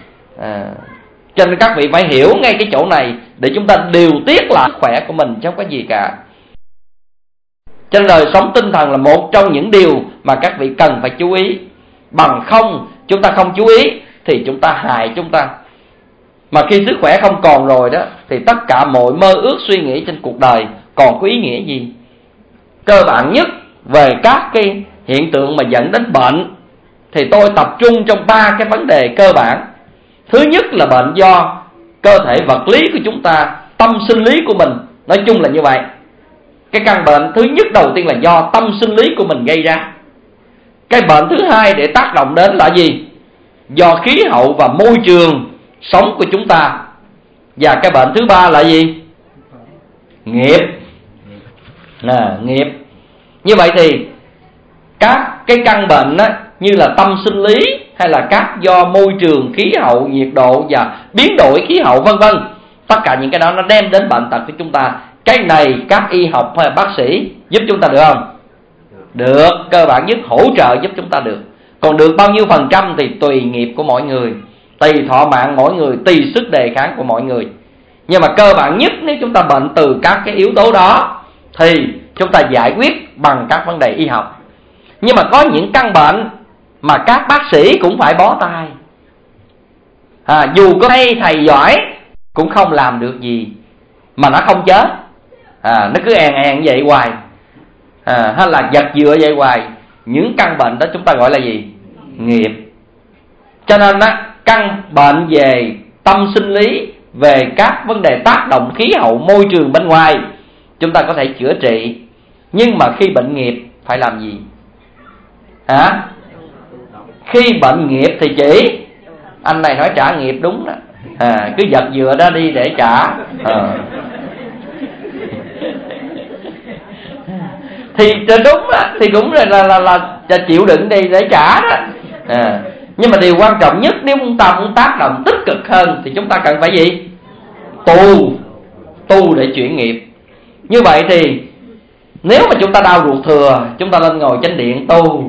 Cho nên các vị phải hiểu ngay cái chỗ này để chúng ta điều tiết lại sức khỏe của mình chứ không có gì cả. Cho nên đời sống tinh thần là một trong những điều mà các vị cần phải chú ý. Bằng không chúng ta không chú ý thì chúng ta hại chúng ta. Mà khi sức khỏe không còn rồi đó thì tất cả mọi mơ ước suy nghĩ trên cuộc đời còn có ý nghĩa gì. Cơ bản nhất về các cái hiện tượng mà dẫn đến bệnh thì tôi tập trung trong 3 cái vấn đề cơ bản. Thứ nhất là bệnh do cơ thể vật lý của chúng ta, tâm sinh lý của mình. Nói chung là như vậy. Cái căn bệnh thứ nhất đầu tiên là do tâm sinh lý của mình gây ra. Cái bệnh thứ hai để tác động đến là gì? Do khí hậu và môi trường sống của chúng ta. Và cái bệnh thứ ba là gì? Nghiệp. Nghiệp. Như vậy thì các cái căn bệnh á, như là tâm sinh lý hay là các do môi trường, khí hậu, nhiệt độ và biến đổi khí hậu vân vân, tất cả những cái đó nó đem đến bệnh tật của chúng ta. Cái này các y học hay bác sĩ giúp chúng ta được không? Được, cơ bản nhất hỗ trợ giúp chúng ta được. Còn được bao nhiêu phần trăm thì tùy nghiệp của mỗi người, tùy thọ mạng mỗi người, tùy sức đề kháng của mỗi người. Nhưng mà cơ bản nhất nếu chúng ta bệnh từ các cái yếu tố đó thì chúng ta giải quyết bằng các vấn đề y học. Nhưng mà có những căn bệnh mà các bác sĩ cũng phải bó tay. Dù có thầy giỏi cũng không làm được gì mà nó không chết. Nó cứ èn vậy hoài, hay là giật dựa vậy hoài. Những căn bệnh đó chúng ta gọi là gì? Nghiệp. Cho nên căn bệnh về tâm sinh lý, về các vấn đề tác động khí hậu môi trường bên ngoài chúng ta có thể chữa trị. Nhưng mà khi bệnh nghiệp phải làm gì? Khi bệnh nghiệp thì chỉ anh này nói trả nghiệp đúng đó. Cứ giật dừa đó đi để trả. Thì đúng á, thì cũng là chịu đựng đi để trả đó. Nhưng mà điều quan trọng nhất, nếu chúng ta muốn tác động tích cực hơn thì chúng ta cần phải gì? Tu để chuyển nghiệp. Như vậy thì nếu mà chúng ta đau ruột thừa, chúng ta lên ngồi chánh điện tu,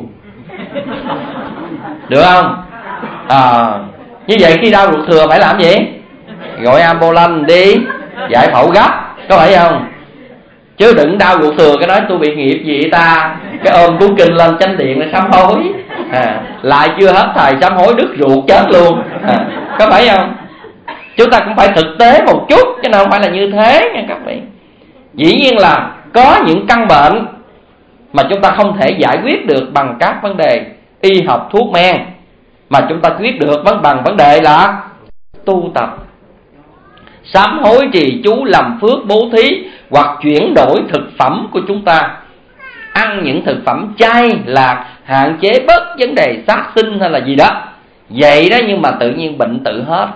được không? Như vậy khi đau ruột thừa phải làm gì? Gọi ambulance đi, giải phẫu gấp, có phải không? Chứ đừng đau ruột thừa cái nói tôi bị nghiệp gì ta, cái ôm cuốn kinh lên chánh điện để sám hối. Lại chưa hết thời sám hối đứt ruột chết luôn. Có phải không? Chúng ta cũng phải thực tế một chút, chứ nào không phải là như thế nha các vị. Dĩ nhiên là có những căn bệnh mà chúng ta không thể giải quyết được bằng các vấn đề y học thuốc men, mà chúng ta quyết được bằng vấn đề là tu tập, sám hối, trì chú, làm phước, bố thí, hoặc chuyển đổi thực phẩm của chúng ta, ăn những thực phẩm chay lạc, hạn chế bớt vấn đề sát sinh hay là gì đó. Vậy đó, nhưng mà tự nhiên bệnh tự hết.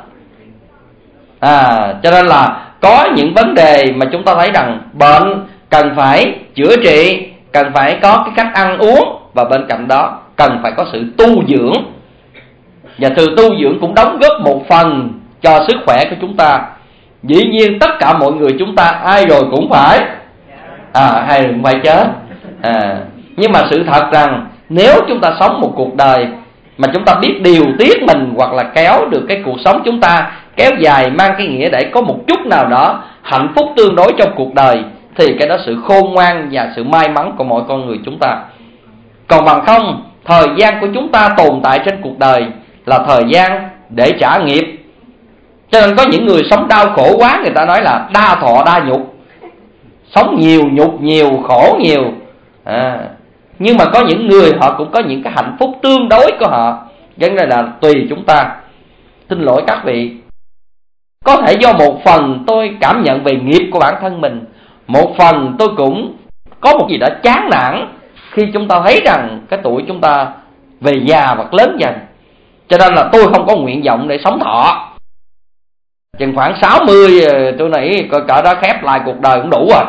Cho nên là có những vấn đề mà chúng ta thấy rằng bệnh cần phải chữa trị, cần phải có cái cách ăn uống, và bên cạnh đó cần phải có sự tu dưỡng. Và sự tu dưỡng cũng đóng góp một phần cho sức khỏe của chúng ta. Dĩ nhiên tất cả mọi người chúng ta ai rồi cũng phải ai rồi cũng phải chết. Nhưng mà sự thật rằng nếu chúng ta sống một cuộc đời mà chúng ta biết điều tiết mình, hoặc là kéo được cái cuộc sống chúng ta kéo dài, mang cái nghĩa để có một chút nào đó hạnh phúc tương đối trong cuộc đời, thì cái đó sự khôn ngoan và sự may mắn của mỗi con người chúng ta. Còn bằng không, thời gian của chúng ta tồn tại trên cuộc đời là thời gian để trả nghiệp. Cho nên có những người sống đau khổ quá, người ta nói là đa thọ đa nhục, sống nhiều nhục nhiều, khổ nhiều. Nhưng mà có những người họ cũng có những cái hạnh phúc tương đối của họ. Vấn đề là tùy chúng ta. Xin lỗi các vị, có thể do một phần tôi cảm nhận về nghiệp của bản thân mình, một phần tôi cũng có một gì đó chán nản khi chúng ta thấy rằng cái tuổi chúng ta về già và lớn dần. Cho nên là tôi không có nguyện vọng để sống thọ. Chừng khoảng 60 tôi nghĩ cỡ đó khép lại cuộc đời cũng đủ rồi.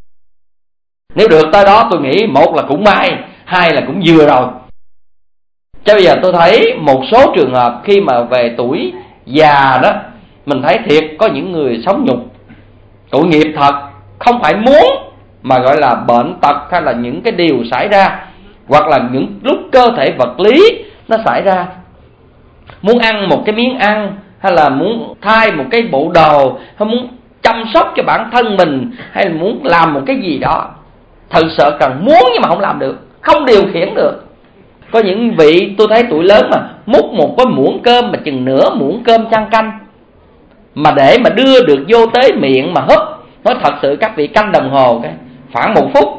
Nếu được tới đó tôi nghĩ một là cũng may, hai là cũng vừa rồi. Chứ bây giờ tôi thấy một số trường hợp khi mà về tuổi già đó, mình thấy thiệt có những người sống nhục, tội nghiệp thật, không phải muốn, mà gọi là bệnh tật hay là những cái điều xảy ra, hoặc là những lúc cơ thể vật lý nó xảy ra, muốn ăn một cái miếng ăn, hay là muốn thay một cái bộ đồ, hay muốn chăm sóc cho bản thân mình, hay là muốn làm một cái gì đó, thật sự cần muốn nhưng mà không làm được, không điều khiển được. Có những vị tôi thấy tuổi lớn mà múc một cái muỗng cơm mà chừng nửa muỗng cơm chan canh, mà để mà đưa được vô tới miệng mà húp, nói thật sự các vị canh đồng hồ cái khoảng 1 phút,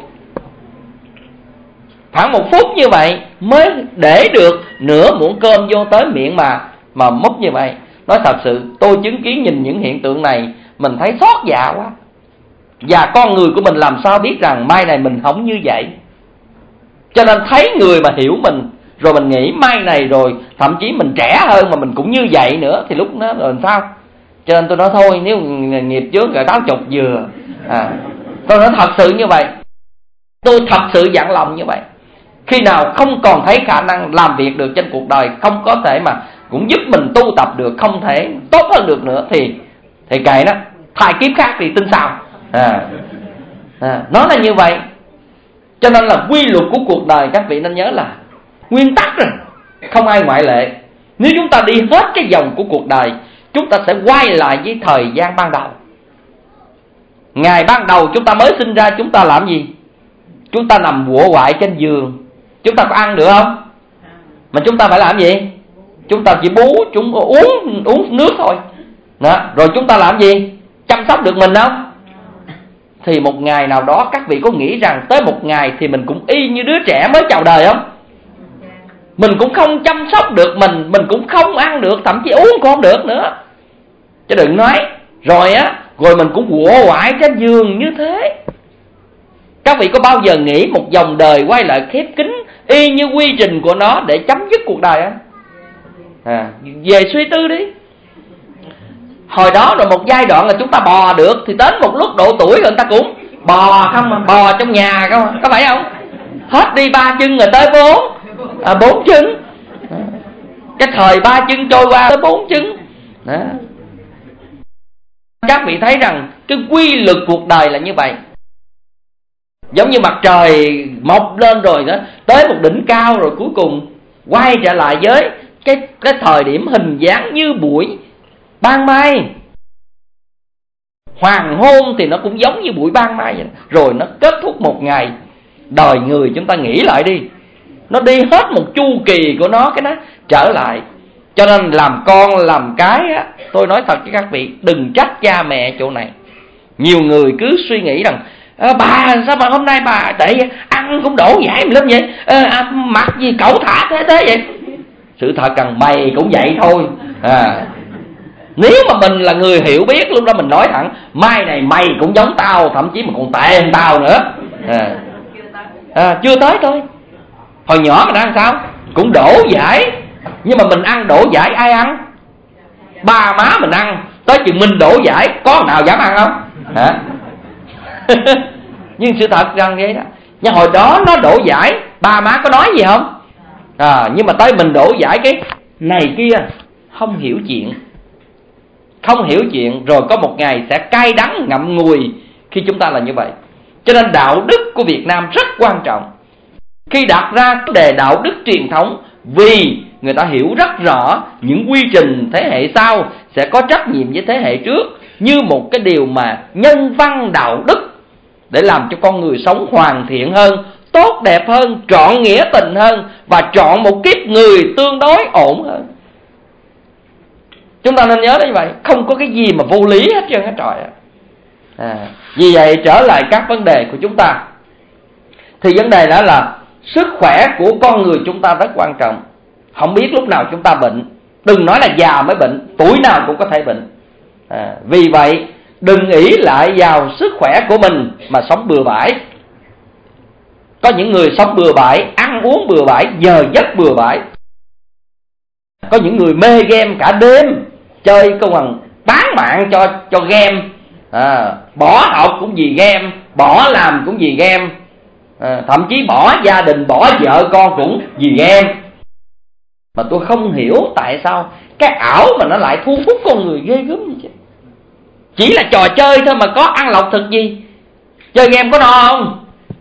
khoảng 1 phút như vậy mới để được nửa muỗng cơm vô tới miệng mà múc như vậy. Nói thật sự tôi chứng kiến nhìn những hiện tượng này mình thấy xót dạ quá. Và con người của mình làm sao biết rằng mai này mình không như vậy. Cho nên thấy người mà hiểu mình, rồi mình nghĩ mai này rồi thậm chí mình trẻ hơn mà mình cũng như vậy nữa, thì lúc đó rồi sao? Cho nên tôi nói thôi, nếu nghiệp trước rồi táo chục vừa. Tôi nói thật sự như vậy, tôi thật sự dặn lòng như vậy. Khi nào không còn thấy khả năng làm việc được trên cuộc đời, không có thể mà cũng giúp mình tu tập được, không thể tốt hơn được nữa, thì kệ nó, thai kiếp khác thì tin sao. Nó là như vậy. Cho nên là quy luật của cuộc đời các vị nên nhớ là nguyên tắc rồi, không ai ngoại lệ. Nếu chúng ta đi hết cái vòng của cuộc đời, chúng ta sẽ quay lại với thời gian ban đầu. Ngày ban đầu chúng ta mới sinh ra, chúng ta làm gì? Chúng ta nằm quọ quại trên giường. Chúng ta có ăn được không? Mà chúng ta phải làm gì? Chúng ta chỉ bú, chúng uống nước thôi đó. Rồi chúng ta làm gì? Chăm sóc được mình không? Thì một ngày nào đó các vị có nghĩ rằng tới một ngày thì mình cũng y như đứa trẻ mới chào đời không? Mình cũng không chăm sóc được mình cũng không ăn được, thậm chí uống cũng không được nữa. Chứ đừng nói rồi mình cũng quọ quại trên giường như thế. Các vị có bao giờ nghĩ một vòng đời quay lại khép kín y như quy trình của nó để chấm dứt cuộc đời không? Về suy tư đi. Hồi đó rồi một giai đoạn là chúng ta bò được, thì đến một lúc độ tuổi rồi người ta cũng bò không mà, bò trong nhà không, có phải không? Hết đi 3 chân rồi tới 4 chân. Cái thời 3 chân trôi qua tới 4 chân. Đó. Các vị thấy rằng cái quy luật cuộc đời là như vậy. Giống như mặt trời mọc lên rồi đó, tới một đỉnh cao rồi cuối cùng quay trở lại với cái thời điểm hình dáng như buổi ban mai. Hoàng hôn thì nó cũng giống như buổi ban mai vậy. Rồi nó kết thúc một ngày. Đời người chúng ta nghĩ lại đi, nó đi hết một chu kỳ của nó, cái nó trở lại. Cho nên làm con làm cái á, tôi nói thật với các vị, đừng trách cha mẹ chỗ này. Nhiều người cứ suy nghĩ rằng bà sao mà hôm nay bà để ăn cũng đổ dãi mình lên vậy, mặc gì cẩu thả thế vậy. Sự thật rằng mày cũng vậy thôi. Nếu mà mình là người hiểu biết, lúc đó mình nói thẳng, mai này mày cũng giống tao, thậm chí mà còn tệ hơn tao nữa. Chưa tới thôi. Hồi nhỏ mình ăn sao cũng đổ dãi, nhưng mà mình ăn đổ dãi ai ăn? Ba má mình ăn. Tới chừng mình đổ dãi, có nào dám ăn không? Nhưng sự thật rằng vậy đó. Nhưng hồi đó nó đổ dãi, ba má có nói gì không? Nhưng mà tới mình đổ dãi cái này kia, không hiểu chuyện. Không hiểu chuyện, rồi có một ngày sẽ cay đắng ngậm ngùi khi chúng ta là như vậy. Cho nên đạo đức của Việt Nam rất quan trọng. Khi đặt ra vấn đề đạo đức truyền thống, vì người ta hiểu rất rõ những quy trình thế hệ sau sẽ có trách nhiệm với thế hệ trước, như một cái điều mà nhân văn đạo đức, để làm cho con người sống hoàn thiện hơn, tốt đẹp hơn, trọn nghĩa tình hơn, và chọn một kiếp người tương đối ổn hơn. Chúng ta nên nhớ như vậy. Không có cái gì mà vô lý hết trơn hết trọi. Vì vậy trở lại các vấn đề của chúng ta, thì vấn đề đó là sức khỏe của con người chúng ta rất quan trọng. Không biết lúc nào chúng ta bệnh. Đừng nói là già mới bệnh, tuổi nào cũng có thể bệnh. Vì vậy đừng ỷ lại vào sức khỏe của mình mà sống bừa bãi. Có những người sống bừa bãi, ăn uống bừa bãi, giờ giấc bừa bãi. Có những người mê game cả đêm, chơi công bằng bán mạng cho game. Bỏ học cũng vì game, bỏ làm cũng vì game, thậm chí bỏ gia đình, bỏ vợ con cũng vì game. Mà tôi không hiểu tại sao cái ảo mà nó lại thu hút con người ghê gớm như vậy. Chỉ là trò chơi thôi mà có ăn lộc thực gì. Chơi game có no không?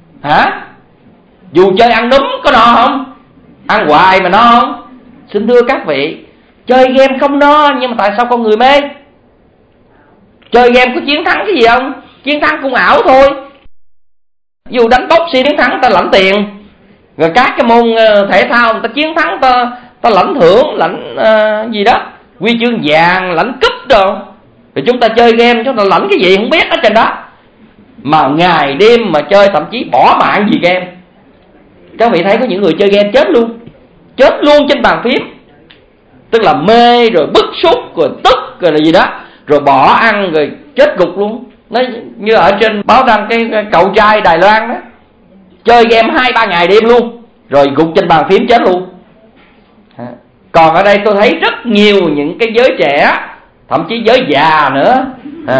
Dù chơi ăn núm có no không? Ăn hoài mà no không? Xin thưa các vị, chơi game không no, nhưng mà tại sao con người mê? Chơi game có chiến thắng cái gì không? Chiến thắng cũng ảo thôi. Dù đánh boxing chiến thắng ta lãnh tiền, rồi các cái môn thể thao người ta chiến thắng ta lãnh thưởng, lãnh gì đó, huy chương vàng, lãnh cúp đồ. Rồi chúng ta chơi game chúng ta lãnh cái gì không biết ở trên đó. Mà ngày đêm mà chơi, thậm chí bỏ mạng vì game. Các vị thấy có những người chơi game chết luôn trên bàn phím. Tức là mê rồi bức xúc rồi tức rồi là gì đó, rồi bỏ ăn rồi chết gục luôn. Nó như ở trên báo đăng cái cậu trai Đài Loan đó, chơi game 2-3 ngày đêm luôn, rồi gục trên bàn phím chết luôn. Còn ở đây tôi thấy rất nhiều những cái giới trẻ, thậm chí giới già nữa,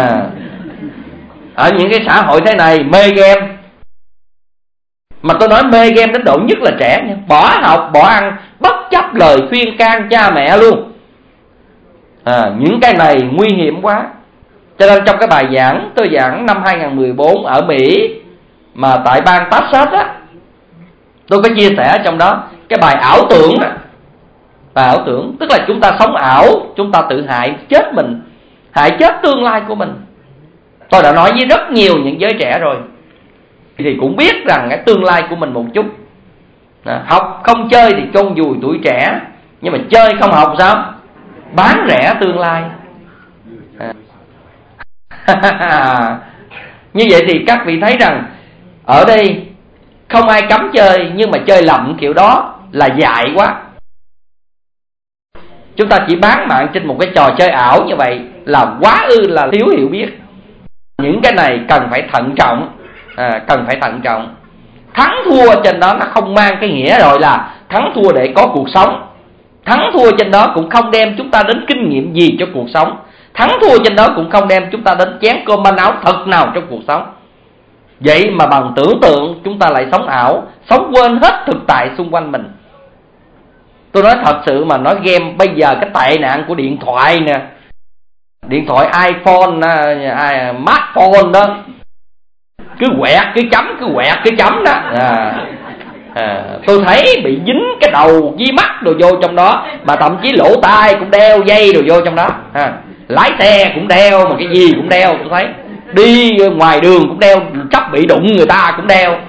ở những cái xã hội thế này mê game. Mà tôi nói mê game đến độ nhất là trẻ nha, bỏ học, bỏ ăn, bất chấp lời khuyên can cha mẹ luôn. Những cái này nguy hiểm quá. Cho nên trong cái bài giảng tôi giảng năm 2014 ở Mỹ, mà tại bang Texas á, tôi có chia sẻ trong đó cái bài ảo tưởng á. Bài ảo tưởng tức là chúng ta sống ảo, chúng ta tự hại chết mình, hại chết tương lai của mình. Tôi đã nói với rất nhiều những giới trẻ rồi, thì cũng biết rằng cái tương lai của mình một chút. Học không chơi thì chôn vùi tuổi trẻ, nhưng mà chơi không học sao? Bán rẻ tương lai. Như vậy thì các vị thấy rằng ở đây không ai cấm chơi, nhưng mà chơi lầm kiểu đó là dại quá. Chúng ta chỉ bán mạng trên một cái trò chơi ảo như vậy là quá là thiếu hiểu biết. Những cái này cần phải thận trọng, cần phải thận trọng. Thắng thua trên đó nó không mang cái nghĩa rồi là thắng thua để có cuộc sống. Thắng thua trên đó cũng không đem chúng ta đến kinh nghiệm gì cho cuộc sống. thắng thua trên đó cũng không đem chúng ta đến chén cơm manh áo thật nào trong cuộc sống. Vậy mà bằng tưởng tượng chúng ta lại sống ảo, sống quên hết thực tại xung quanh mình. Tôi nói thật sự mà nói game bây giờ cái tệ nạn của điện thoại nè, điện thoại iPhone, smartphone đó, cứ quẹt cứ chấm đó. Tôi thấy bị dính cái đầu với mắt đồ vô trong đó, mà thậm chí lỗ tai cũng đeo dây đồ vô trong đó. Lái xe cũng đeo, mà cái gì cũng đeo. Tôi thấy đi ngoài đường cũng đeo, sắp bị đụng người ta cũng đeo.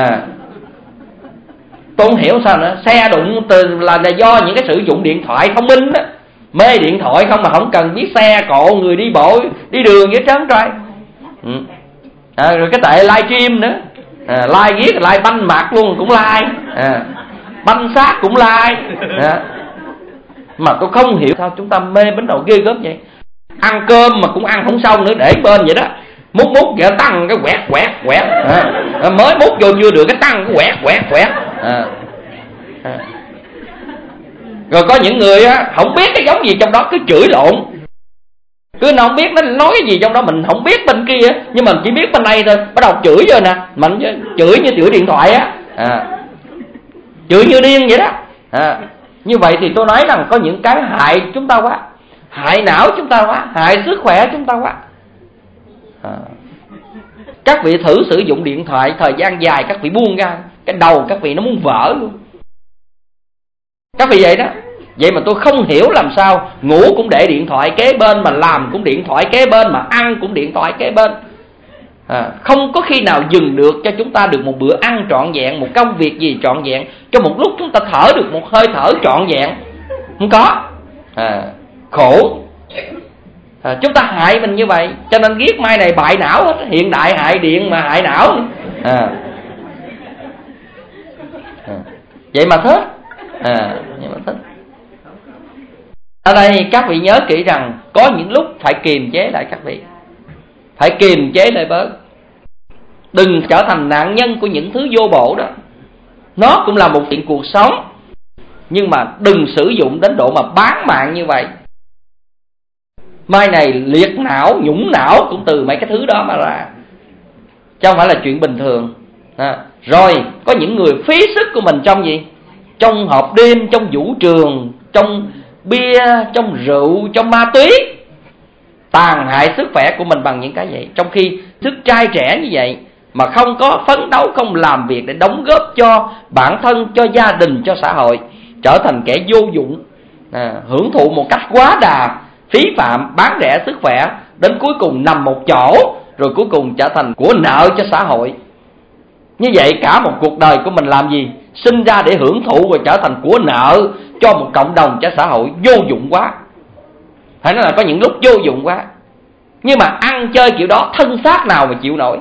Tôi không hiểu sao nữa. Xe đụng là do những cái sử dụng điện thoại thông minh đó. Mê điện thoại không mà không cần biết xe cộ, người đi bộ đi đường với trơn trai. Rồi cái tệ live stream nữa, live viết live banh mặt luôn cũng live, banh xác cũng live. Mà tôi không hiểu sao chúng ta mê bánh đầu ghê gớm vậy. Ăn cơm mà cũng ăn không xong nữa, để bên vậy đó, múc vậy tăng cái quẹt. Mới múc vô chưa được cái tăng cái quẹt. Rồi có những người á không biết cái giống gì trong đó cứ chửi lộn, cứ nó không biết nó nói cái gì trong đó, mình không biết bên kia nhưng mình chỉ biết bên đây thôi, bắt đầu chửi rồi nè, mình chửi như chửi điện thoại á, chửi như điên vậy đó. Như vậy thì tôi nói rằng có những cái hại chúng ta quá, hại não chúng ta quá, hại sức khỏe chúng ta quá. Các vị thử sử dụng điện thoại thời gian dài, các vị buông ra, cái đầu các vị nó muốn vỡ luôn. Các vị vậy đó. Vậy mà tôi không hiểu làm sao ngủ cũng để điện thoại kế bên, mà làm cũng điện thoại kế bên, mà ăn cũng điện thoại kế bên. Không có khi nào dừng được cho chúng ta được một bữa ăn trọn vẹn, một công việc gì trọn vẹn, cho một lúc chúng ta thở được một hơi thở trọn vẹn. Không có. Khổ. Chúng ta hại mình như vậy, cho nên ghét mai này bại não hết. Hiện đại hại điện mà hại não. Vậy mà thích. Vậy mà thích. Ở đây các vị nhớ kỹ rằng có những lúc phải kiềm chế lại các vị. Phải kiềm chế lại bớt. Đừng trở thành nạn nhân của những thứ vô bổ đó. Nó cũng là một chuyện cuộc sống, nhưng mà đừng sử dụng đến độ mà bán mạng như vậy. Mai này liệt não, nhũng não cũng từ mấy cái thứ đó mà ra, chứ không phải là chuyện bình thường. Rồi có những người phí sức của mình trong gì? Trong hộp đêm, trong vũ trường, trong bia, trong rượu, trong ma túy, tàn hại sức khỏe của mình bằng những cái vậy. Trong khi sức trai trẻ như vậy mà không có phấn đấu, không làm việc để đóng góp cho bản thân, cho gia đình, cho xã hội, trở thành kẻ vô dụng, hưởng thụ một cách quá đà, phí phạm, bán rẻ sức khỏe, đến cuối cùng nằm một chỗ, rồi cuối cùng trở thành của nợ cho xã hội. Như vậy cả một cuộc đời của mình làm gì? Sinh ra để hưởng thụ rồi trở thành của nợ cho một cộng đồng, cho xã hội. Vô dụng quá. Phải nói là có những lúc vô dụng quá. Nhưng mà ăn chơi kiểu đó, thân xác nào mà chịu nổi?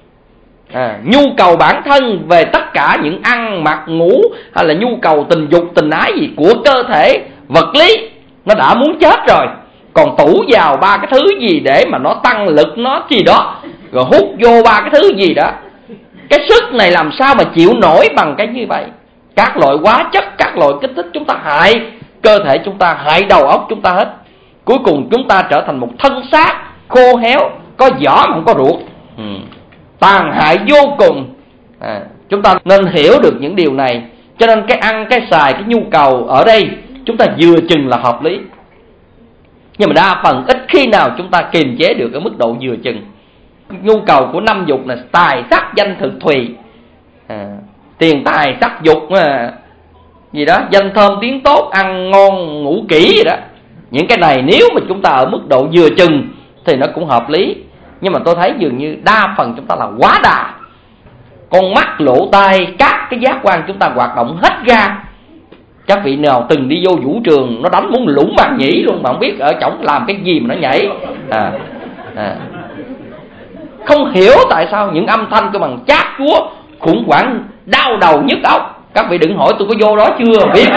Nhu cầu bản thân về tất cả những ăn, mặc, ngủ, hay là nhu cầu tình dục, tình ái gì của cơ thể, vật lý, nó đã muốn chết rồi. Còn tủ vào ba cái thứ gì để mà nó tăng lực, nó gì đó, rồi hút vô ba cái thứ gì đó. Cái sức này làm sao mà chịu nổi bằng cái như vậy? Các loại hóa chất, các loại kích thích chúng ta hại cơ thể chúng ta, hại đầu óc chúng ta hết. Cuối cùng chúng ta trở thành một thân xác khô héo, có vỏ mà không có ruột, tàn hại vô cùng. Chúng ta nên hiểu được những điều này. Cho nên cái ăn, cái xài, cái nhu cầu ở đây chúng ta vừa chừng là hợp lý. Nhưng mà đa phần ít khi nào chúng ta kiềm chế được ở mức độ vừa chừng. Nhu cầu của năm dục là tài sắc danh thực thùy, tiền tài sắc dục gì đó, danh thơm tiếng tốt, ăn ngon ngủ kỹ gì đó. Những cái này nếu mà chúng ta ở mức độ vừa chừng thì nó cũng hợp lý. Nhưng mà tôi thấy dường như đa phần chúng ta là quá đà. Con mắt, lỗ tai, các cái giác quan chúng ta hoạt động hết ra. Các vị nào từng đi vô vũ trường, nó đánh muốn lũng bàn nhảy luôn mà không biết ở trỏng làm cái gì mà nó nhảy. Không hiểu tại sao những âm thanh của bằng chát chúa, khủng hoảng, đau đầu nhức óc. Các vị đừng hỏi tôi có vô đó chưa, biết.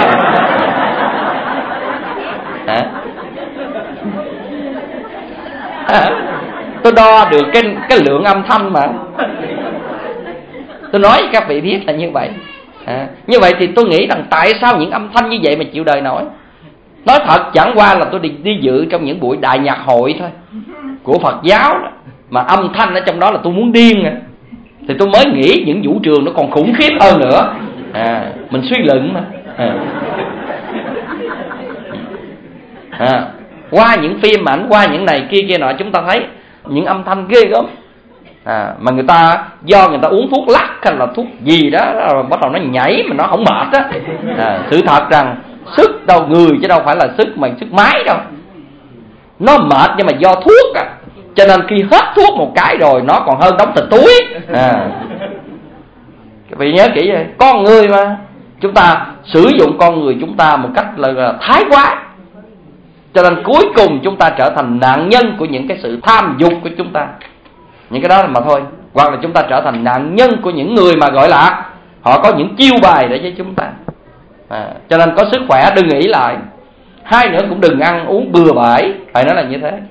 Tôi đo được cái lượng âm thanh mà. Tôi nói với các vị biết là như vậy. Như vậy thì tôi nghĩ rằng tại sao những âm thanh như vậy mà chịu đời nổi? Nói thật, chẳng qua là tôi đi dự trong những buổi đại nhạc hội thôi của Phật giáo đó, mà âm thanh ở trong đó là tôi muốn điên à. Thì tôi mới nghĩ những vũ trường nó còn khủng khiếp hơn nữa. Mình suy luận mà. Qua những phim ảnh, qua những này kia nọ, chúng ta thấy những âm thanh ghê gớm. Mà người ta do người ta uống thuốc lắc hay là thuốc gì đó, rồi bắt đầu nó nhảy mà nó không mệt á. Sự thật rằng sức đâu người chứ đâu phải là sức máy đâu. Nó mệt nhưng mà do thuốc à. Cho nên khi hết thuốc một cái rồi nó còn hơn đóng thịt túi. Các vị nhớ kỹ vậy. Con người mà chúng ta sử dụng con người chúng ta một cách là thái quá, cho nên cuối cùng chúng ta trở thành nạn nhân của những cái sự tham dục của chúng ta. Những cái đó mà thôi. Hoặc là chúng ta trở thành nạn nhân của những người mà gọi là họ có những chiêu bài để cho chúng ta. Cho nên có sức khỏe đừng nghĩ lại. Hai nữa cũng đừng ăn uống bừa bãi. Phải nói là như thế.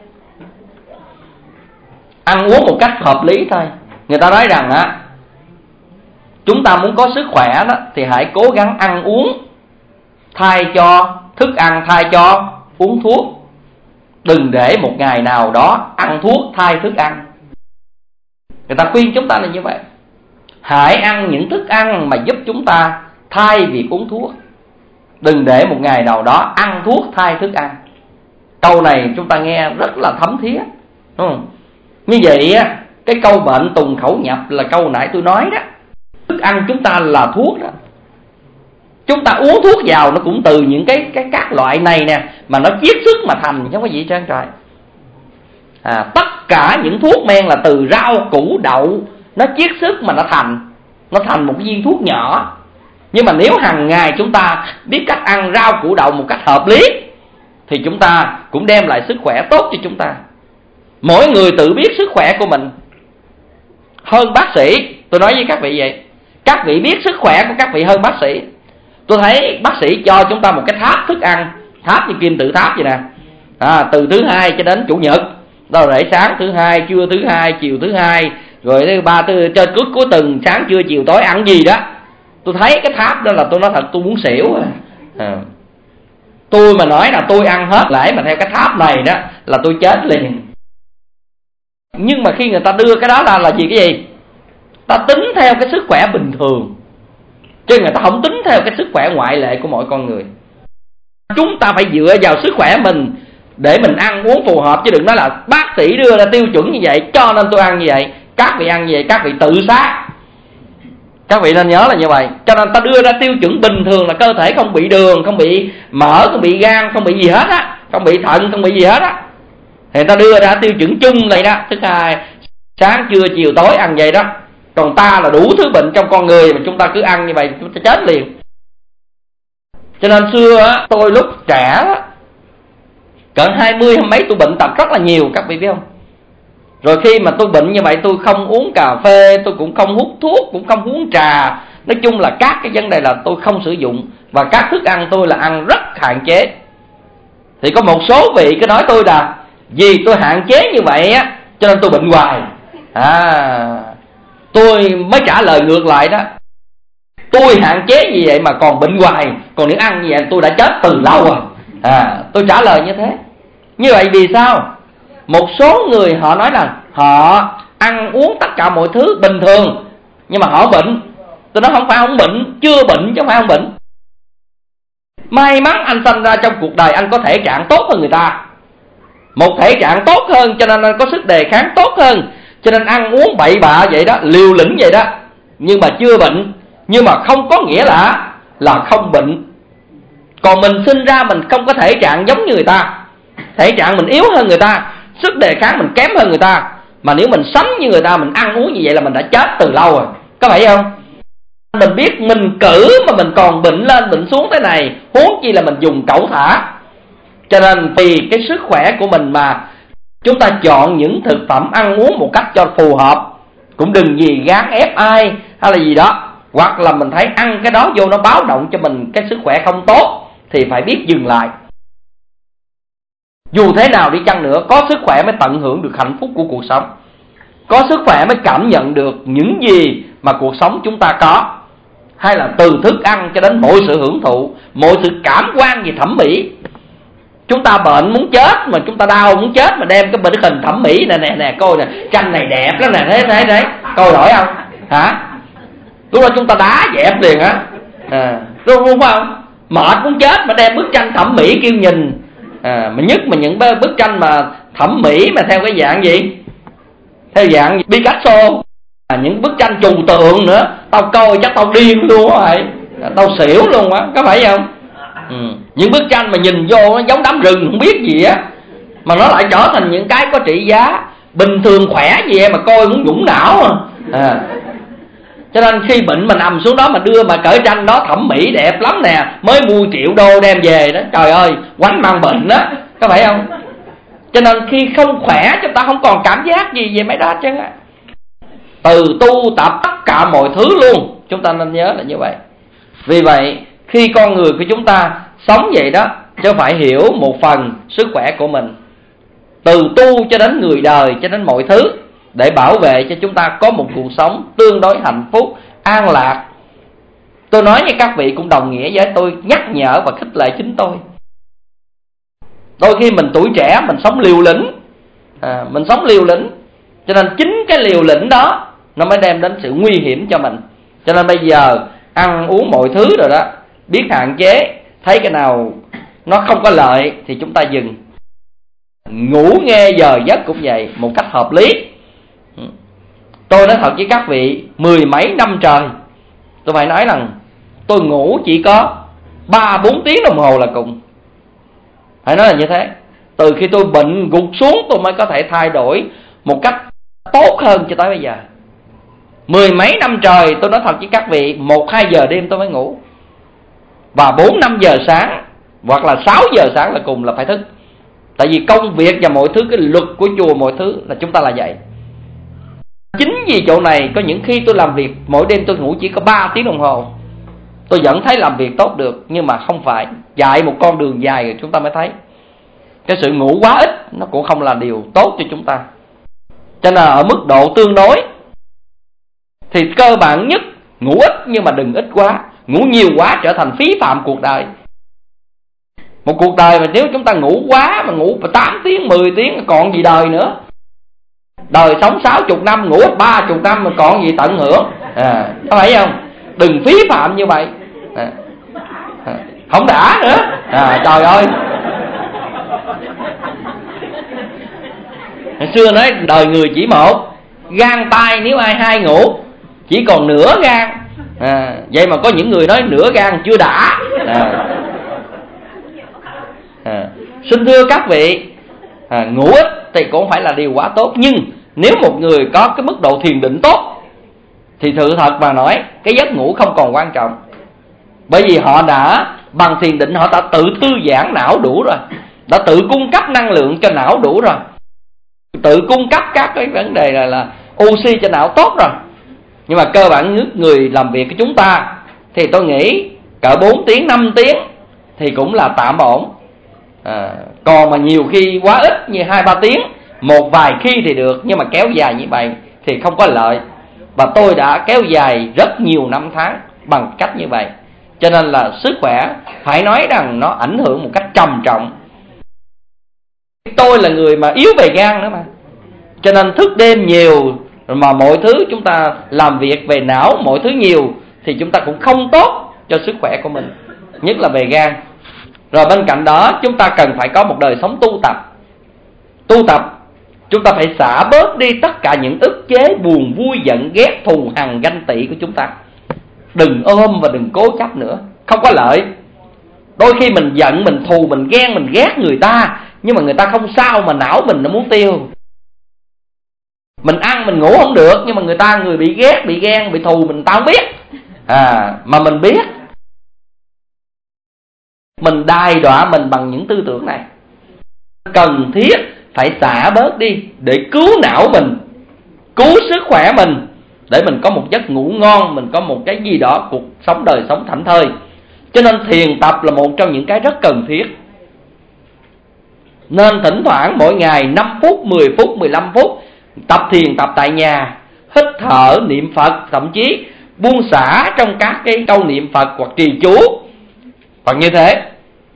Ăn uống một cách hợp lý thôi. Người ta nói rằng chúng ta muốn có sức khỏe đó thì hãy cố gắng ăn uống thay cho thức ăn, thay cho uống thuốc. Đừng để một ngày nào đó ăn thuốc thay thức ăn. Người ta khuyên chúng ta là như vậy. Hãy ăn những thức ăn mà giúp chúng ta thay việc uống thuốc. Đừng để một ngày nào đó ăn thuốc thay thức ăn. Câu này chúng ta nghe rất là thấm thía, đúng không? Như vậy cái câu bệnh tùng khẩu nhập là câu nãy tôi nói đó. Thức ăn chúng ta là thuốc đó. Chúng ta uống thuốc vào nó cũng từ những cái các loại này nè, mà nó chiết xuất mà thành, chứ không có gì trơn trời. Tất cả những thuốc men là từ rau củ đậu nó chiết xuất mà nó thành một cái viên thuốc nhỏ. Nhưng mà nếu hàng ngày chúng ta biết cách ăn rau củ đậu một cách hợp lý thì chúng ta cũng đem lại sức khỏe tốt cho chúng ta. Mỗi người tự biết sức khỏe của mình hơn bác sĩ. Tôi nói với các vị vậy. Các vị biết sức khỏe của các vị hơn bác sĩ. Tôi thấy bác sĩ cho chúng ta một cái tháp thức ăn, tháp như kim tự tháp vậy nè. Từ thứ Hai cho đến Chủ nhật. Đó là sáng thứ Hai, trưa thứ Hai, chiều thứ Hai, rồi thứ Ba, cho cuối tuần sáng trưa chiều tối ăn gì đó. Tôi thấy cái tháp đó là tôi nói thật tôi muốn xỉu. Tôi mà nói là tôi ăn hết lại mà theo cái tháp này đó là tôi chết liền. Nhưng mà khi người ta đưa cái đó ra là gì? Cái gì? Ta tính theo cái sức khỏe bình thường, chứ người ta không tính theo cái sức khỏe ngoại lệ của mỗi con người. Chúng ta phải dựa vào sức khỏe mình để mình ăn uống phù hợp, chứ đừng nói là bác sĩ đưa ra tiêu chuẩn như vậy cho nên tôi ăn như vậy. Các vị ăn như vậy các vị tự sát. Các vị nên nhớ là như vậy. Cho nên ta đưa ra tiêu chuẩn bình thường là cơ thể không bị đường, không bị mỡ, không bị gan, không bị gì hết á, không bị thận, không bị gì hết á. Thì ta đưa ra tiêu chuẩn chung này đó. Thứ Hai, sáng trưa chiều tối ăn vậy đó. Còn ta là đủ thứ bệnh trong con người mà chúng ta cứ ăn như vậy chúng ta chết liền. Cho nên xưa á, tôi lúc trẻ á, cỡ 20 mấy tôi bệnh tật rất là nhiều, các vị biết không? Rồi khi mà tôi bệnh như vậy tôi không uống cà phê, tôi cũng không hút thuốc, cũng không uống trà. Nói chung là các cái vấn đề là tôi không sử dụng. Và các thức ăn tôi là ăn rất hạn chế. Thì có một số vị cứ nói tôi là vì tôi hạn chế như vậy á cho nên tôi bệnh hoài. Tôi mới trả lời ngược lại đó. Tôi hạn chế như vậy mà còn bệnh hoài, còn nếu ăn như vậy tôi đã chết từ lâu rồi. Tôi trả lời như thế. Như vậy vì sao? Một số người họ nói là họ ăn uống tất cả mọi thứ bình thường nhưng mà họ bệnh. Tôi nói không phải không bệnh, chưa bệnh chứ không phải không bệnh. May mắn anh sinh ra trong cuộc đời anh có thể trạng tốt hơn người ta. Một thể trạng tốt hơn cho nên anh có sức đề kháng tốt hơn, cho nên ăn uống bậy bạ vậy đó, liều lĩnh vậy đó, nhưng mà chưa bệnh. Nhưng mà không có nghĩa là không bệnh. Còn mình sinh ra mình không có thể trạng giống như người ta, thể trạng mình yếu hơn người ta, sức đề kháng mình kém hơn người ta. Mà nếu mình sánh như người ta, mình ăn uống như vậy là mình đã chết từ lâu rồi. Có phải không? Mình biết mình cử mà mình còn bệnh lên bệnh xuống thế này, huống chi là mình dùng cẩu thả. Cho nên vì cái sức khỏe của mình mà chúng ta chọn những thực phẩm ăn uống một cách cho phù hợp. Cũng đừng gì gán ép ai hay là gì đó. Hoặc là mình thấy ăn cái đó vô nó báo động cho mình cái sức khỏe không tốt thì phải biết dừng lại. Dù thế nào đi chăng nữa, có sức khỏe mới tận hưởng được hạnh phúc của cuộc sống. Có sức khỏe mới cảm nhận được những gì mà cuộc sống chúng ta có. Hay là từ thức ăn cho đến mọi sự hưởng thụ, mọi sự cảm quan về thẩm mỹ. Chúng ta bệnh muốn chết mà chúng ta đau muốn chết mà đem cái bức hình thẩm mỹ này nè coi nè, tranh này đẹp lắm nè, thế coi nổi không hả? Lúc đó chúng ta đá dẹp liền á, đúng không? Mệt muốn chết mà đem bức tranh thẩm mỹ kêu nhìn, mà nhất mà những bức tranh mà thẩm mỹ mà theo cái dạng gì, theo dạng Picasso, những bức tranh trừu tượng nữa, tao coi chắc tao điên luôn á, tao xỉu luôn á, có phải không? Những bức tranh mà nhìn vô nó giống đám rừng không biết gì á, mà nó lại trở thành những cái có trị giá. Bình thường khỏe gì em mà coi cũng nhũng não Cho nên khi bệnh mà nằm xuống đó mà đưa mà cởi tranh đó thẩm mỹ đẹp lắm nè, mới mua triệu đô đem về đó, trời ơi quánh mang bệnh đó, có phải không? Cho nên khi không khỏe chúng ta không còn cảm giác gì về mấy đó chứ á. Từ tu tập tất cả mọi thứ luôn, chúng ta nên nhớ là như vậy. Vì vậy khi con người của chúng ta sống vậy đó, chứ phải hiểu một phần sức khỏe của mình, từ tu cho đến người đời, cho đến mọi thứ, để bảo vệ cho chúng ta có một cuộc sống tương đối hạnh phúc, an lạc. Tôi nói với các vị cũng đồng nghĩa với tôi nhắc nhở và khích lệ chính tôi. Đôi khi mình tuổi trẻ mình sống liều lĩnh, mình sống liều lĩnh, cho nên chính cái liều lĩnh đó nó mới đem đến sự nguy hiểm cho mình. Cho nên bây giờ ăn uống mọi thứ rồi đó, biết hạn chế, thấy cái nào nó không có lợi thì chúng ta dừng. Ngủ nghe giờ giấc cũng vậy, một cách hợp lý. Tôi nói thật với các vị, 10 mấy năm trời tôi phải nói rằng tôi ngủ chỉ có 3-4 tiếng đồng hồ là cùng. Phải nói là như thế. Từ khi tôi bệnh gục xuống tôi mới có thể thay đổi một cách tốt hơn cho tới bây giờ. 10 mấy năm trời tôi nói thật với các vị, 1-2 giờ đêm tôi mới ngủ, và 4-5 giờ sáng hoặc là 6 giờ sáng là cùng là phải thức. Tại vì công việc và mọi thứ, cái luật của chùa mọi thứ là chúng ta là vậy. Chính vì chỗ này có những khi tôi làm việc mỗi đêm tôi ngủ chỉ có 3 tiếng đồng hồ, tôi vẫn thấy làm việc tốt được. Nhưng mà không phải, chạy một con đường dài rồi chúng ta mới thấy cái sự ngủ quá ít nó cũng không là điều tốt cho chúng ta. Cho nên ở mức độ tương đối thì cơ bản nhất ngủ ít, nhưng mà đừng ít quá. Ngủ nhiều quá trở thành phí phạm cuộc đời. Một cuộc đời mà nếu chúng ta ngủ quá, mà ngủ 8 tiếng, 10 tiếng còn gì đời nữa. Đời sống 60 năm, ngủ 30 năm mà còn gì tận hưởng, có phải không? Đừng phí phạm như vậy, không đã nữa. Trời ơi, hồi xưa nói đời người chỉ một, gan tay nếu ai hai ngủ chỉ còn nửa gan. Vậy mà có những người nói nửa gan chưa đã. Xin thưa các vị, ngủ ít thì cũng phải là điều quá tốt. Nhưng nếu một người có cái mức độ thiền định tốt thì sự thật mà nói, cái giấc ngủ không còn quan trọng. Bởi vì họ đã bằng thiền định, họ đã tự thư giãn não đủ rồi, đã tự cung cấp năng lượng cho não đủ rồi, tự cung cấp các cái vấn đề là oxy cho não tốt rồi. Nhưng mà cơ bản người làm việc của chúng ta thì tôi nghĩ cỡ 4 tiếng, 5 tiếng thì cũng là tạm ổn. Còn mà nhiều khi quá ít như 2-3 tiếng, một vài khi thì được, nhưng mà kéo dài như vậy thì không có lợi. Và tôi đã kéo dài rất nhiều năm tháng bằng cách như vậy. Cho nên là sức khỏe phải nói rằng nó ảnh hưởng một cách trầm trọng. Tôi là người mà yếu về gan nữa mà, cho nên thức đêm nhiều, mà mọi thứ chúng ta làm việc về não, mọi thứ nhiều thì chúng ta cũng không tốt cho sức khỏe của mình, nhất là về gan. Rồi bên cạnh đó chúng ta cần phải có một đời sống tu tập. Tu tập chúng ta phải xả bớt đi tất cả những ức chế, buồn vui, giận ghét, thù hằn, ganh tị của chúng ta. Đừng ôm và đừng cố chấp nữa, không có lợi. Đôi khi mình giận, mình thù, mình ghen, mình ghét người ta, nhưng mà người ta không sao mà não mình nó muốn tiêu. Mình ăn mình ngủ không được, nhưng mà người bị ghét, bị ghen, bị thù mình ta không biết. Mà mình biết, mình đài đọa mình bằng những tư tưởng này. Cần thiết phải xả bớt đi để cứu não mình, cứu sức khỏe mình, để mình có một giấc ngủ ngon, mình có một cái gì đó, cuộc sống đời sống thảnh thơi. Cho nên thiền tập là một trong những cái rất cần thiết. Nên thỉnh thoảng mỗi ngày 5 phút, 10 phút, 15 phút tập thiền, tập tại nhà, hít thở, niệm Phật, thậm chí buông xả trong các cái câu niệm Phật hoặc trì chú, hoặc như thế.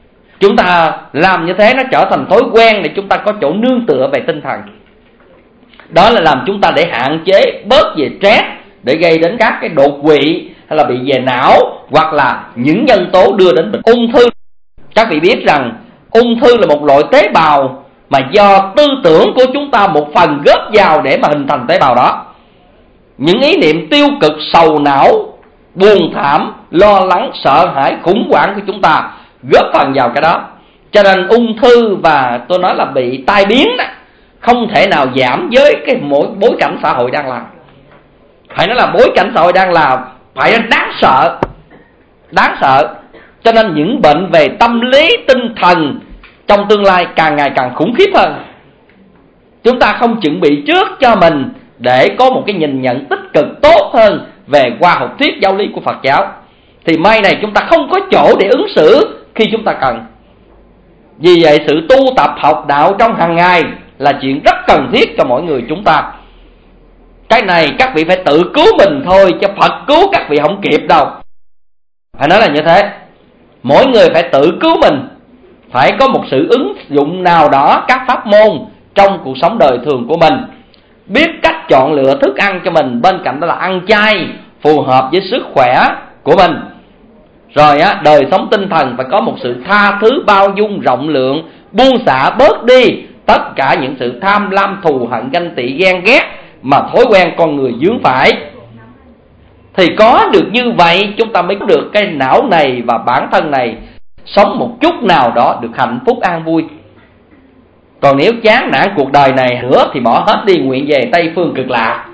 Chúng ta làm như thế nó trở thành thói quen để chúng ta có chỗ nương tựa về tinh thần. Đó là làm chúng ta để hạn chế bớt về stress, để gây đến các cái đột quỵ hay là bị về não, hoặc là những nhân tố đưa đến bệnh ung thư. Các vị biết rằng ung thư là một loại tế bào mà do tư tưởng của chúng ta một phần góp vào để mà hình thành tế bào đó. Những ý niệm tiêu cực, sầu não, buồn thảm, lo lắng, sợ hãi, khủng hoảng của chúng ta góp phần vào cái đó. Cho nên ung thư và tôi nói là bị tai biến đó không thể nào giảm với cái bối cảnh xã hội đang làm. Phải nói là bối cảnh xã hội đang làm phải đáng sợ. Đáng sợ. Cho nên những bệnh về tâm lý, tinh thần trong tương lai càng ngày càng khủng khiếp hơn. Chúng ta không chuẩn bị trước cho mình để có một cái nhìn nhận tích cực tốt hơn về khoa học thuyết giáo lý của Phật giáo, thì mai này chúng ta không có chỗ để ứng xử khi chúng ta cần. Vì vậy sự tu tập học đạo trong hàng ngày là chuyện rất cần thiết cho mỗi người chúng ta. Cái này các vị phải tự cứu mình thôi, chứ Phật cứu các vị không kịp đâu. Phải nói là như thế. Mỗi người phải tự cứu mình, phải có một sự ứng dụng nào đó các pháp môn trong cuộc sống đời thường của mình, biết cách chọn lựa thức ăn cho mình, bên cạnh đó là ăn chay phù hợp với sức khỏe của mình. Rồi đời sống tinh thần phải có một sự tha thứ, bao dung, rộng lượng, buông xả bớt đi tất cả những sự tham lam, thù hận, ganh tị, ghen ghét mà thói quen con người vướng phải. Thì có được như vậy chúng ta mới có được cái não này và bản thân này sống một chút nào đó được hạnh phúc an vui. Còn nếu chán nản cuộc đời này nữa thì bỏ hết đi, nguyện về Tây Phương Cực Lạc.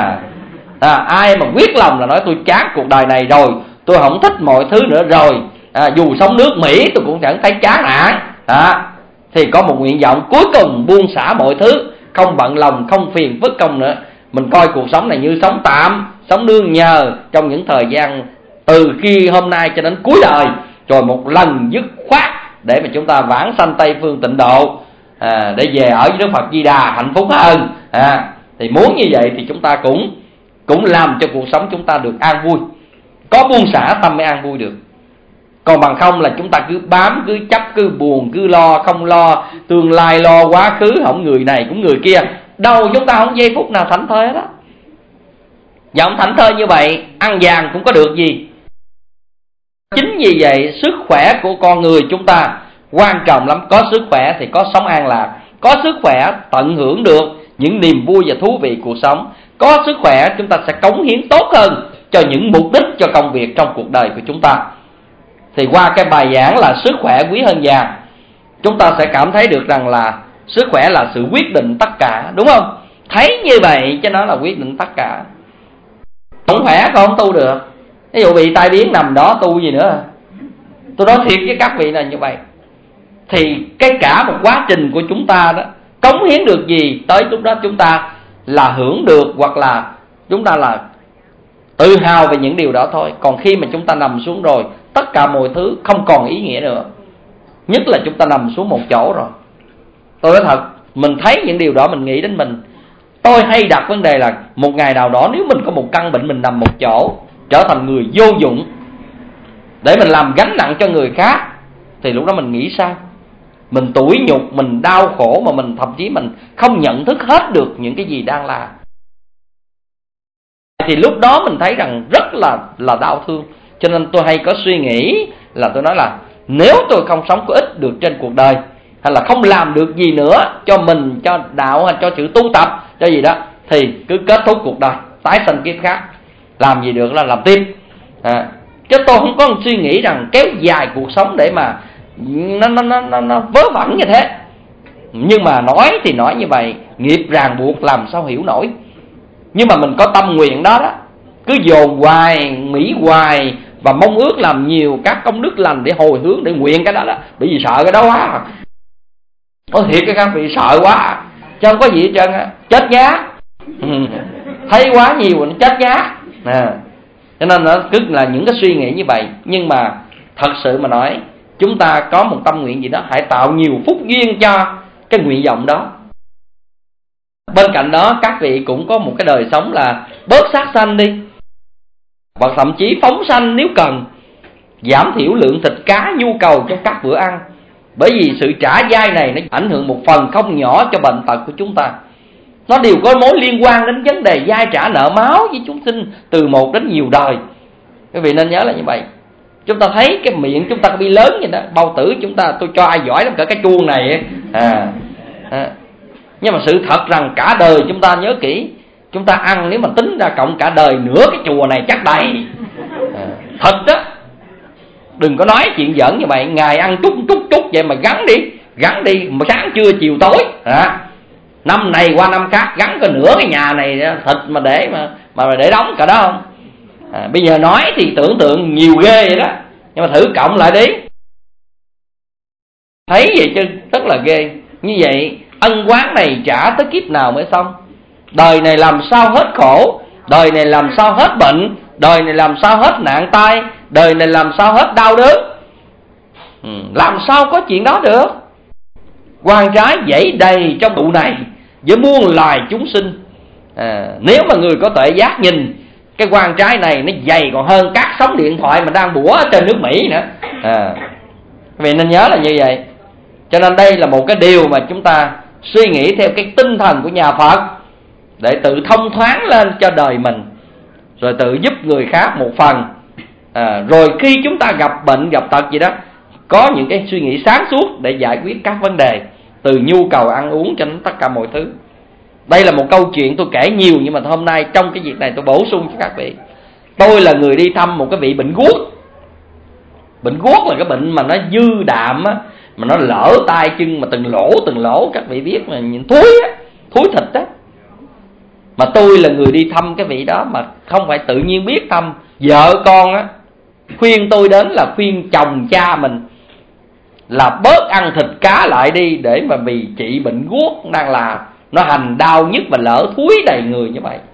Ai mà quyết lòng là nói tôi chán cuộc đời này rồi, tôi không thích mọi thứ nữa rồi, dù sống nước Mỹ tôi cũng chẳng thấy chán nản, thì có một nguyện vọng cuối cùng buông xả mọi thứ, không bận lòng, không phiền phức công nữa. Mình coi cuộc sống này như sống tạm, sống nương nhờ trong những thời gian từ khi hôm nay cho đến cuối đời, rồi một lần dứt khoát để mà chúng ta vãng sanh Tây Phương Tịnh Độ, để về ở với Đức Phật Di Đà hạnh phúc hơn. Thì muốn như vậy thì chúng ta cũng làm cho cuộc sống chúng ta được an vui. Có buông xả tâm mới an vui được. Còn bằng không là chúng ta cứ bám, cứ chấp, cứ buồn, cứ lo, không lo tương lai, lo quá khứ, không người này cũng người kia, đâu chúng ta không giây phút nào thảnh thơi hết đó. Và không thảnh thơi như vậy, ăn vàng cũng có được gì. Chính vì vậy sức khỏe của con người chúng ta quan trọng lắm. Có sức khỏe thì có sống an lạc, có sức khỏe tận hưởng được những niềm vui và thú vị cuộc sống. Có sức khỏe chúng ta sẽ cống hiến tốt hơn cho những mục đích, cho công việc trong cuộc đời của chúng ta. Thì qua cái bài giảng là sức khỏe quý hơn vàng, chúng ta sẽ cảm thấy được rằng là sức khỏe là sự quyết định tất cả, đúng không? Thấy như vậy cho nó là quyết định tất cả. Không khỏe không tu được. Ví dụ bị tai biến nằm đó tu gì nữa. Tôi nói thiệt với các vị là như vậy. Thì cái cả một quá trình của chúng ta đó, cống hiến được gì tới lúc đó chúng ta là hưởng được, hoặc là chúng ta là tự hào về những điều đó thôi. Còn khi mà chúng ta nằm xuống rồi, tất cả mọi thứ không còn ý nghĩa nữa. Nhất là chúng ta nằm xuống một chỗ rồi. Tôi nói thật, mình thấy những điều đó mình nghĩ đến mình. Tôi hay đặt vấn đề là một ngày nào đó nếu mình có một căn bệnh, mình nằm một chỗ, trở thành người vô dụng để mình làm gánh nặng cho người khác, thì lúc đó mình nghĩ sao? Mình tủi nhục, mình đau khổ, mà mình thậm chí mình không nhận thức hết được những cái gì đang làm. Thì lúc đó mình thấy rằng rất là đau thương. Cho nên tôi hay có suy nghĩ là tôi nói là nếu tôi không sống có ích được trên cuộc đời, hay là không làm được gì nữa cho mình, cho đạo, hay cho sự tu tập, cho gì đó, thì cứ kết thúc cuộc đời, tái sanh kiếp khác. Làm gì được là làm tiếp. Chứ tôi không có suy nghĩ rằng kéo dài cuộc sống để mà nó vớ vẩn như thế. Nhưng mà nói thì nói như vậy, nghiệp ràng buộc làm sao hiểu nổi. Nhưng mà mình có tâm nguyện đó đó, cứ dồn hoài, mỹ hoài, và mong ước làm nhiều các công đức lành để hồi hướng, để nguyện cái đó đó. Bởi vì sợ cái đó quá. Có thiệt các vị, sợ quá, chứ không có gì hết trơn á. Chết nhá. Thấy quá nhiều nó chết nhá. Cho nên nó cứ là những cái suy nghĩ như vậy. Nhưng mà thật sự mà nói, chúng ta có một tâm nguyện gì đó, hãy tạo nhiều phúc duyên cho cái nguyện vọng đó. Bên cạnh đó các vị cũng có một cái đời sống là bớt sát sanh đi, hoặc thậm chí phóng sanh nếu cần, giảm thiểu lượng thịt cá nhu cầu trong các bữa ăn. Bởi vì sự trả dai này nó ảnh hưởng một phần không nhỏ cho bệnh tật của chúng ta. Nó đều có mối liên quan đến vấn đề dai trả nợ máu với chúng sinh từ một đến nhiều đời. Quý vị nên nhớ là như vậy. Chúng ta thấy cái miệng chúng ta bị lớn vậy đó, bao tử chúng ta, tôi cho ai giỏi lắm cỡ cái chuông này nhưng mà sự thật rằng cả đời chúng ta nhớ kỹ, chúng ta ăn nếu mà tính ra cộng cả đời nửa cái chùa này chắc đầy. Thật đó. Đừng có nói chuyện giỡn như vậy. Ngày ăn chút vậy mà gắn đi mà sáng trưa chiều tối năm này qua năm khác gắn có nửa cái nhà này thịt mà để đóng cả đó không. Bây giờ nói thì tưởng tượng nhiều ghê vậy đó, nhưng mà thử cộng lại đi, thấy vậy chứ rất là ghê. Như vậy ân oán này trả tới kiếp nào mới xong? Đời này làm sao hết khổ, đời này làm sao hết bệnh, đời này làm sao hết nạn tai, đời này làm sao hết đau đớn. Làm sao có chuyện đó được? Oan trái dẫy đầy trong tụ này với muôn loài chúng sinh. Nếu mà người có tuệ giác nhìn cái oan trái này nó dày còn hơn các sóng điện thoại mà đang bủa trên nước Mỹ nữa. Vì nên nhớ là như vậy. Cho nên đây là một cái điều mà chúng ta suy nghĩ theo cái tinh thần của nhà Phật, để tự thông thoáng lên cho đời mình, rồi tự giúp người khác một phần. Rồi khi chúng ta gặp bệnh gặp tật gì đó, có những cái suy nghĩ sáng suốt để giải quyết các vấn đề, từ nhu cầu ăn uống cho đến tất cả mọi thứ. Đây là một câu chuyện tôi kể nhiều, nhưng mà hôm nay trong cái việc này tôi bổ sung cho các vị. Tôi là người đi thăm một cái vị bệnh guốc. Bệnh guốc là cái bệnh mà nó dư đạm á, mà nó lỡ tay chân mà từng lỗ các vị biết mà nhìn thúi thịt á. Mà tôi là người đi thăm cái vị đó mà không phải tự nhiên biết thăm. Vợ con á khuyên tôi đến là khuyên chồng cha mình là bớt ăn thịt cá lại đi, để mà vì trị bệnh guốc đang là nó hành đau nhức và lỡ thúi đầy người như vậy.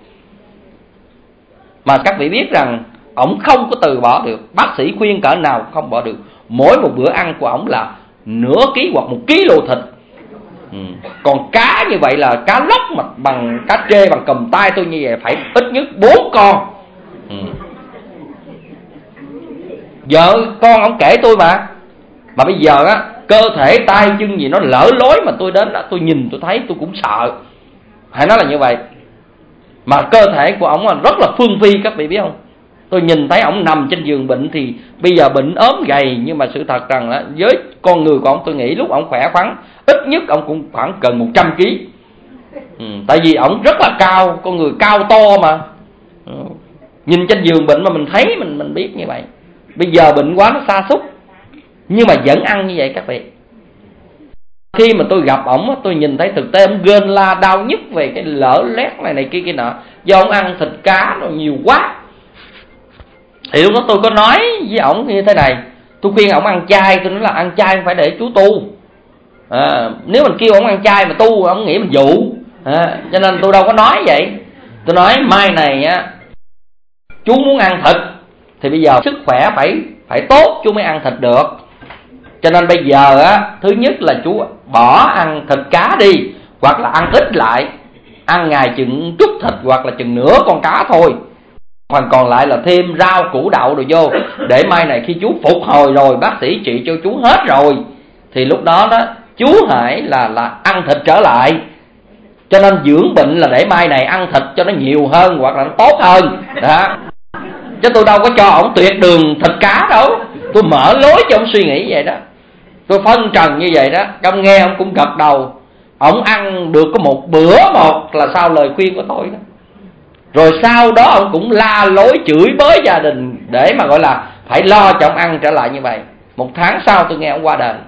Mà các vị biết rằng ổng không có từ bỏ được, bác sĩ khuyên cỡ nào không bỏ được. Mỗi một bữa ăn của ổng là nửa ký hoặc 1 kg thịt. Còn cá như vậy là cá lóc mà bằng cá trê bằng cầm tay tôi như vậy phải ít nhất 4 con. Vợ con ổng kể tôi mà bây giờ á cơ thể tay chân gì nó lỡ lối mà tôi đến đó, tôi nhìn tôi thấy tôi cũng sợ. Phải nói là như vậy. Mà cơ thể của ổng là rất là phương phi, các vị biết không? Tôi nhìn thấy ổng nằm trên giường bệnh thì bây giờ bệnh ốm gầy, nhưng mà sự thật rằng là với con người của ổng, tôi nghĩ lúc ổng khỏe khoắn ít nhất ổng cũng khoảng gần 100 kg. Tại vì ổng rất là cao, con người cao to mà. Nhìn trên giường bệnh mà mình thấy mình biết như vậy. Bây giờ bệnh quá nó sa sút, nhưng mà vẫn ăn như vậy các vị. Khi mà tôi gặp ổng, tôi nhìn thấy thực tế ổng gên la đau nhức về cái lở lét này kia nọ, do ổng ăn thịt cá nó nhiều quá. Thì lúc đó tôi có nói với ổng như thế này, tôi khuyên ổng ăn chay. Tôi nói là ăn chay không phải để chú tu. Nếu mình kêu ổng ăn chay mà tu, ổng nghĩ mình dụ. Cho nên tôi đâu có nói vậy. Tôi nói mai này á, chú muốn ăn thịt thì bây giờ sức khỏe phải tốt chú mới ăn thịt được. Cho nên bây giờ á, thứ nhất là chú bỏ ăn thịt cá đi, hoặc là ăn ít lại, ăn ngày chừng chút thịt hoặc là chừng nửa con cá thôi, phần còn lại là thêm rau củ đậu rồi vô, để mai này khi chú phục hồi rồi, bác sĩ trị cho chú hết rồi, thì lúc đó đó chú hãy là ăn thịt trở lại. Cho nên dưỡng bệnh là để mai này ăn thịt cho nó nhiều hơn hoặc là nó tốt hơn đó. Chứ tôi đâu có cho ổng tuyệt đường thịt cá đâu. Tôi mở lối cho ổng suy nghĩ vậy đó. Tôi phân trần như vậy đó. Ông nghe ông cũng gật đầu. Ổng ăn được có một bữa một là sau lời khuyên của tôi đó. Rồi sau đó ông cũng la lối chửi bới gia đình, để mà gọi là phải lo cho ông ăn trở lại như vậy. 1 tháng sau tôi nghe ông qua đời.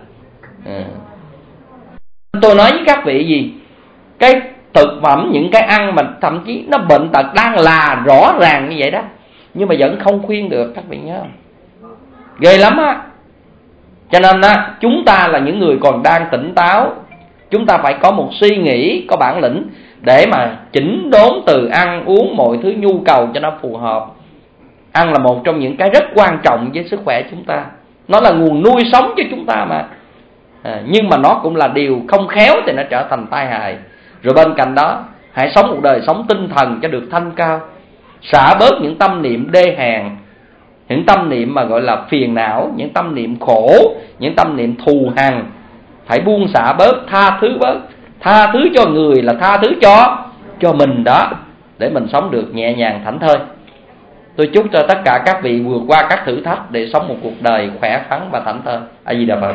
Tôi nói với các vị gì, cái thực phẩm, những cái ăn mà thậm chí nó bệnh tật đang là rõ ràng như vậy đó, nhưng mà vẫn không khuyên được, các vị nhớ không? Ghê lắm á. Cho nên á, chúng ta là những người còn đang tỉnh táo, chúng ta phải có một suy nghĩ, có bản lĩnh để mà chỉnh đốn từ ăn uống mọi thứ nhu cầu cho nó phù hợp. Ăn là một trong những cái rất quan trọng với sức khỏe chúng ta. Nó là nguồn nuôi sống cho chúng ta mà. Nhưng mà nó cũng là điều không khéo thì nó trở thành tai hại. Rồi bên cạnh đó, hãy sống một đời sống tinh thần cho được thanh cao. Xả bớt những tâm niệm đê hèn, những tâm niệm mà gọi là phiền não, những tâm niệm khổ, những tâm niệm thù hằn, phải buông xả bớt, tha thứ bớt. Tha thứ cho người là tha thứ cho mình đó, để mình sống được nhẹ nhàng thảnh thơi. Tôi chúc cho tất cả các vị vượt qua các thử thách để sống một cuộc đời khỏe khoắn và thảnh thơi. A Di Đà Phật.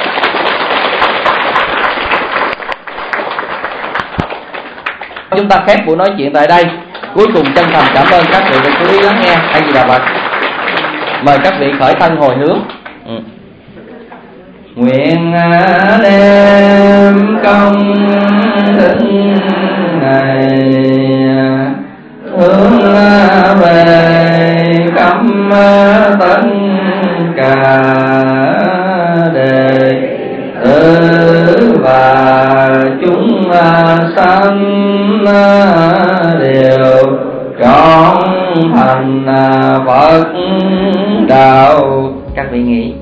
Chúng ta khép buổi nói chuyện tại đây. Cuối cùng chân thành cảm ơn các vị đã chú ý lắng nghe. A Di Đà Phật. Mời các vị khởi thân hồi hướng. Nguyện đem công đức này hướng về khắp tất cả đệ tử và chúng sanh đều trọn thành Phật đạo. Các vị nghĩ